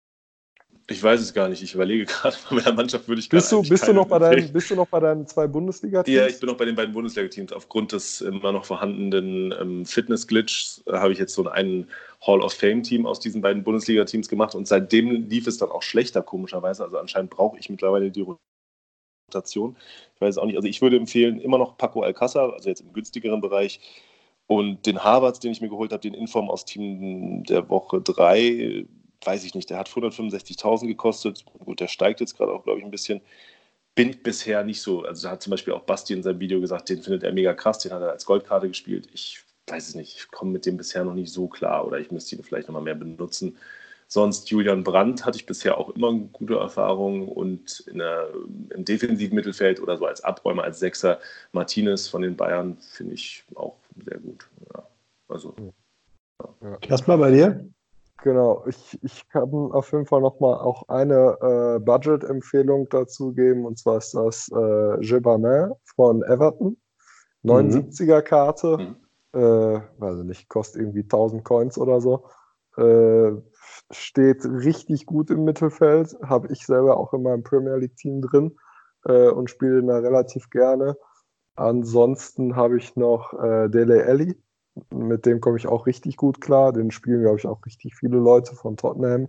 Ich weiß es gar nicht. Ich überlege gerade, bei meiner Mannschaft würde ich gerade bist du, bist du noch bei deinen, Bist du noch bei deinen zwei Bundesliga-Teams? Ja, ich bin noch bei den beiden Bundesliga-Teams. Aufgrund des immer noch vorhandenen ähm, Fitness-Glitchs äh, habe ich jetzt so ein Hall-of-Fame-Team aus diesen beiden Bundesliga-Teams gemacht und seitdem lief es dann auch schlechter, komischerweise. Also anscheinend brauche ich mittlerweile die Rotation. Ich weiß es auch nicht. Also ich würde empfehlen, immer noch Paco Alcázar, also jetzt im günstigeren Bereich, und den Havertz, den ich mir geholt habe, den Inform aus Team der Woche drei, weiß ich nicht, der hat hundertfünfundsechzigtausend gekostet. Gut, der steigt jetzt gerade auch, glaube ich, ein bisschen. Bin ich bisher nicht so. Also da hat zum Beispiel auch Basti in seinem Video gesagt, den findet er mega krass, den hat er als Goldkarte gespielt. Ich weiß es nicht, ich komme mit dem bisher noch nicht so klar oder ich müsste ihn vielleicht nochmal mehr benutzen. Sonst Julian Brandt hatte ich bisher auch immer gute Erfahrungen und in der, im defensiven Mittelfeld oder so als Abräumer, als Sechser Martinez von den Bayern finde ich auch sehr gut. Ja, also, ja. Kasper, bei dir? Genau, ich, ich kann auf jeden Fall nochmal auch eine äh, Budget-Empfehlung dazu geben, und zwar ist das äh, Gibberman von Everton, neunundsiebziger-Karte, Mhm. äh, weiß ich nicht, kostet irgendwie tausend Coins oder so, äh, steht richtig gut im Mittelfeld, habe ich selber auch in meinem Premier League-Team drin äh, und spiele da relativ gerne. Ansonsten habe ich noch äh, Dele Alli. Mit dem komme ich auch richtig gut klar. Den spielen, glaube ich, auch richtig viele Leute von Tottenham,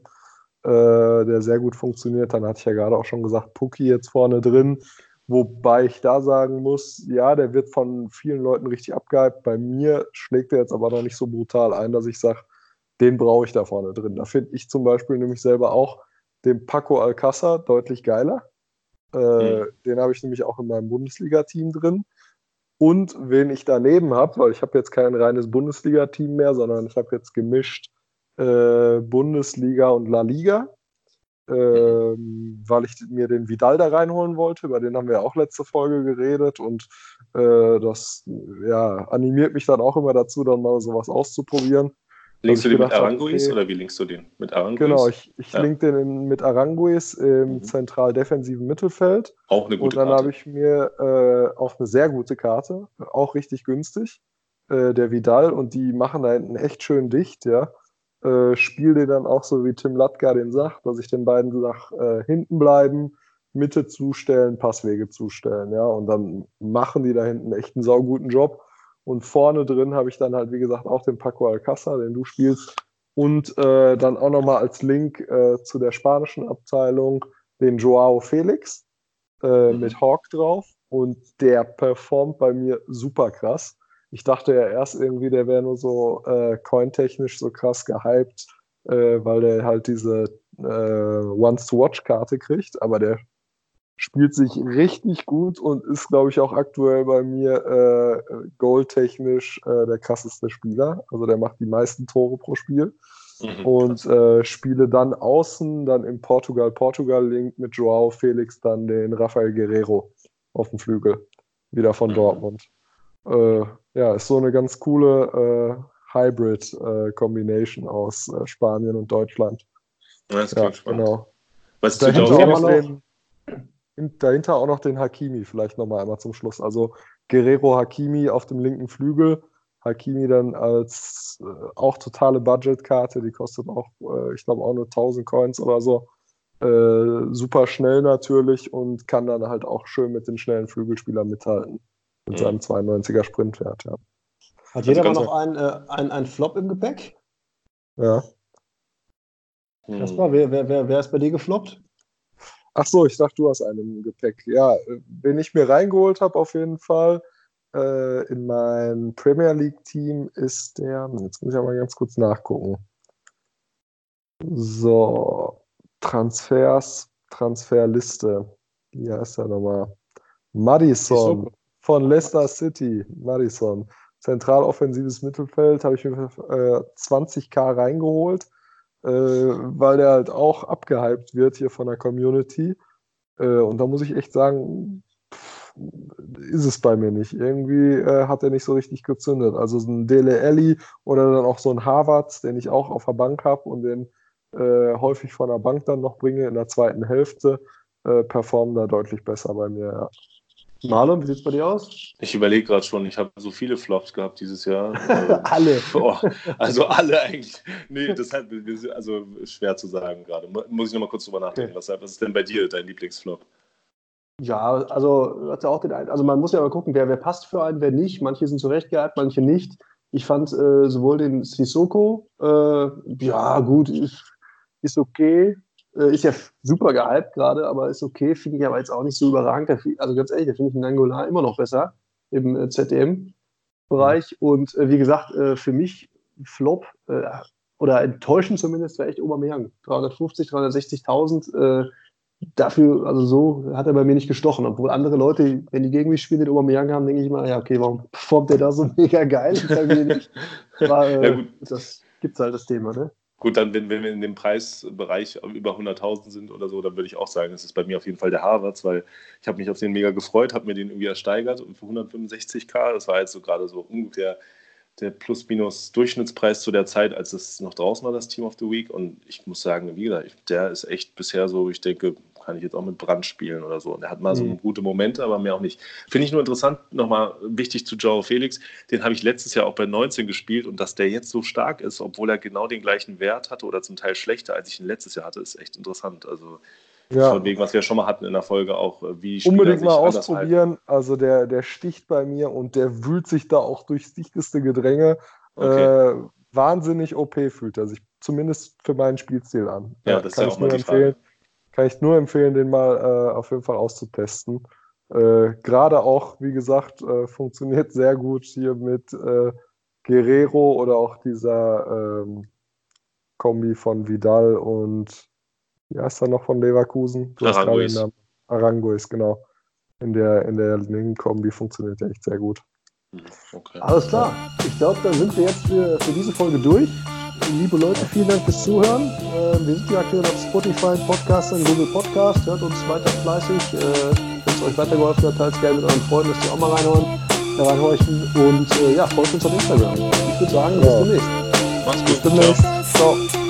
äh, der sehr gut funktioniert. Dann hatte ich ja gerade auch schon gesagt, Pukki jetzt vorne drin. Wobei ich da sagen muss, ja, der wird von vielen Leuten richtig abgehypt. Bei mir schlägt er jetzt aber noch nicht so brutal ein, dass ich sage, den brauche ich da vorne drin. Da finde ich zum Beispiel nämlich selber auch den Paco Alcácer deutlich geiler. Äh, mhm. Den habe ich nämlich auch in meinem Bundesliga-Team drin. Und wen ich daneben habe, weil ich habe jetzt kein reines Bundesliga-Team mehr, sondern ich habe jetzt gemischt äh, Bundesliga und La Liga, äh, weil ich mir den Vidal da reinholen wollte. Über den haben wir ja auch letzte Folge geredet und äh, das ja, animiert mich dann auch immer dazu, dann mal sowas auszuprobieren. Linkst du den mit Aranguiz okay, oder wie linkst du den? Mit Aranguiz? Genau, ich, ich ja. link den in, mit Aranguiz im mhm. zentral-defensiven Mittelfeld. Auch eine gute Und dann Karte. habe ich mir äh, auch eine sehr gute Karte, auch richtig günstig, äh, der Vidal. Und die machen da hinten echt schön dicht, ja. Äh, Spiel den dann auch so, wie Tim Latka den sagt, dass ich den beiden sage, äh, hinten bleiben, Mitte zustellen, Passwege zustellen, ja. Und dann machen die da hinten echt einen sauguten Job. Und vorne drin habe ich dann halt, wie gesagt, auch den Paco Alcácer, den du spielst. Und äh, dann auch nochmal als Link äh, zu der spanischen Abteilung den Joao Felix äh, mhm. mit Hawk drauf. Und der performt bei mir super krass. Ich dachte ja erst irgendwie, der wäre nur so äh, cointechnisch so krass gehypt, äh, weil der halt diese äh, Once-to-Watch-Karte kriegt. Aber der spielt sich richtig gut und ist, glaube ich, auch aktuell bei mir äh, goaltechnisch äh, der krasseste Spieler. Also der macht die meisten Tore pro Spiel. Mhm, und äh, spiele dann außen, dann im Portugal-Portugal-Link mit Joao Felix dann den Rafael Guerrero auf dem Flügel, wieder von mhm. Dortmund. Äh, ja, ist so eine ganz coole äh, Hybrid-Combination äh, aus äh, Spanien und Deutschland. Das klingt ja, spannend. Genau. Was dahinter, auch noch den, dahinter auch noch den Hakimi vielleicht nochmal einmal zum Schluss. Also Guerrero Hakimi auf dem linken Flügel. Hakimi dann als äh, auch totale Budgetkarte, die kostet auch, äh, ich glaube, auch nur tausend Coins oder so. Äh, super schnell natürlich und kann dann halt auch schön mit den schnellen Flügelspielern mithalten. Mit mhm. seinem zweiundneunziger Sprintwert, ja. Hat jeder also mal noch einen, äh, ein, ein Flop im Gepäck? Ja. Kasper, hm. wer, wer, wer, wer ist bei dir gefloppt? Ach so, ich dachte, du hast einen im Gepäck. Ja, wen ich mir reingeholt habe auf jeden Fall, äh, in mein Premier League-Team ist der, jetzt muss ich aber ganz kurz nachgucken. So, Transfers, Transferliste. Wie heißt der nochmal? Maddison von Leicester City. Maddison. Zentraloffensives Mittelfeld, habe ich mir äh, zwanzig K reingeholt, äh, weil der halt auch abgehypt wird hier von der Community. Äh, und da muss ich echt sagen, pff, ist es bei mir nicht. Irgendwie äh, hat er nicht so richtig gezündet. Also so ein Dele Alli oder dann auch so ein Havertz, den ich auch auf der Bank habe und den äh, häufig von der Bank dann noch bringe in der zweiten Hälfte, äh, performen da deutlich besser bei mir, ja. Marlon, wie sieht es bei dir aus? Ich überlege gerade schon, ich habe so viele Flops gehabt dieses Jahr. alle. Oh, also alle eigentlich. Nee, deshalb, also schwer zu sagen gerade. Muss ich nochmal kurz drüber nachdenken. Okay. Was, was ist denn bei dir dein Lieblingsflop? Ja, also hat ja auch den einen, also man muss ja mal gucken, wer, wer passt für einen, wer nicht. Manche sind zurechtgehypt, manche nicht. Ich fand äh, sowohl den Sissoko, äh, ja gut, ist, ist okay. Ist ja super gehypt gerade, aber ist okay, finde ich aber jetzt auch nicht so überragend. Also ganz ehrlich, da finde ich den Angola immer noch besser im äh, Z D M-Bereich. Mhm. Und äh, wie gesagt, äh, für mich Flop äh, oder enttäuschend zumindest wäre echt Aubameyang. dreihundertfünfzig, dreihundertsechzigtausend, äh, dafür, also so hat er bei mir nicht gestochen. Obwohl andere Leute, wenn die gegen mich spielen, den Aubameyang haben, denke ich mal, ja, okay, warum performt der da so mega geil? Bei mir nicht. Aber äh, ja, gut. Das gibt's halt das Thema, ne? Gut, dann, wenn, wenn wir in dem Preisbereich über hunderttausend sind oder so, dann würde ich auch sagen, das ist bei mir auf jeden Fall der Havertz, weil ich habe mich auf den mega gefreut, habe mir den irgendwie ersteigert und für hundertfünfundsechzigtausend, das war jetzt so gerade so ungefähr der Plus-Minus-Durchschnittspreis zu der Zeit, als es noch draußen war, das Team of the Week. Und ich muss sagen, wie gesagt, der ist echt bisher so, ich denke, kann ich jetzt auch mit Brand spielen oder so. Und er hat mal so Mhm. gute Momente, aber mehr auch nicht. Finde ich nur interessant, nochmal wichtig zu Joao Felix, den habe ich letztes Jahr auch bei neunzehn gespielt und dass der jetzt so stark ist, obwohl er genau den gleichen Wert hatte oder zum Teil schlechter, als ich ihn letztes Jahr hatte, ist echt interessant. Also Ja, von wegen, was wir schon mal hatten in der Folge auch, wie Spieler unbedingt sich mal anders ausprobieren. Also der, der sticht bei mir und der wühlt sich da auch durchs dichteste Gedränge. Okay. Äh, wahnsinnig O P fühlt er sich zumindest für meinen Spielstil an. Ja, das ist kann ja ich auch mal nur die empfehlen. Frage. Kann ich nur empfehlen, den mal äh, auf jeden Fall auszutesten. Äh, Gerade auch, wie gesagt, äh, funktioniert sehr gut hier mit äh, Guerrero oder auch dieser ähm, Kombi von Vidal und wie heißt er noch von Leverkusen? Du hast gerade den Aranguiz. Namen. Aranguiz, genau. In der, in der linken Kombi funktioniert der echt sehr gut. Okay. Alles klar. Ich glaube, dann sind wir jetzt für, für diese Folge durch. Liebe Leute, vielen Dank fürs Zuhören. Äh, wir sind hier aktuell auf Spotify, Podcast und Google Podcast. Hört uns weiter fleißig. Äh, Wenn es euch weitergeholfen hat, teilt es gerne mit euren Freunden, dass die auch mal reinhören, äh, reinhorchen. Und äh, ja, folgt uns auf Instagram. Ich würde sagen, bis Ja. demnächst. Mach's gut. Bis demnächst. Ciao.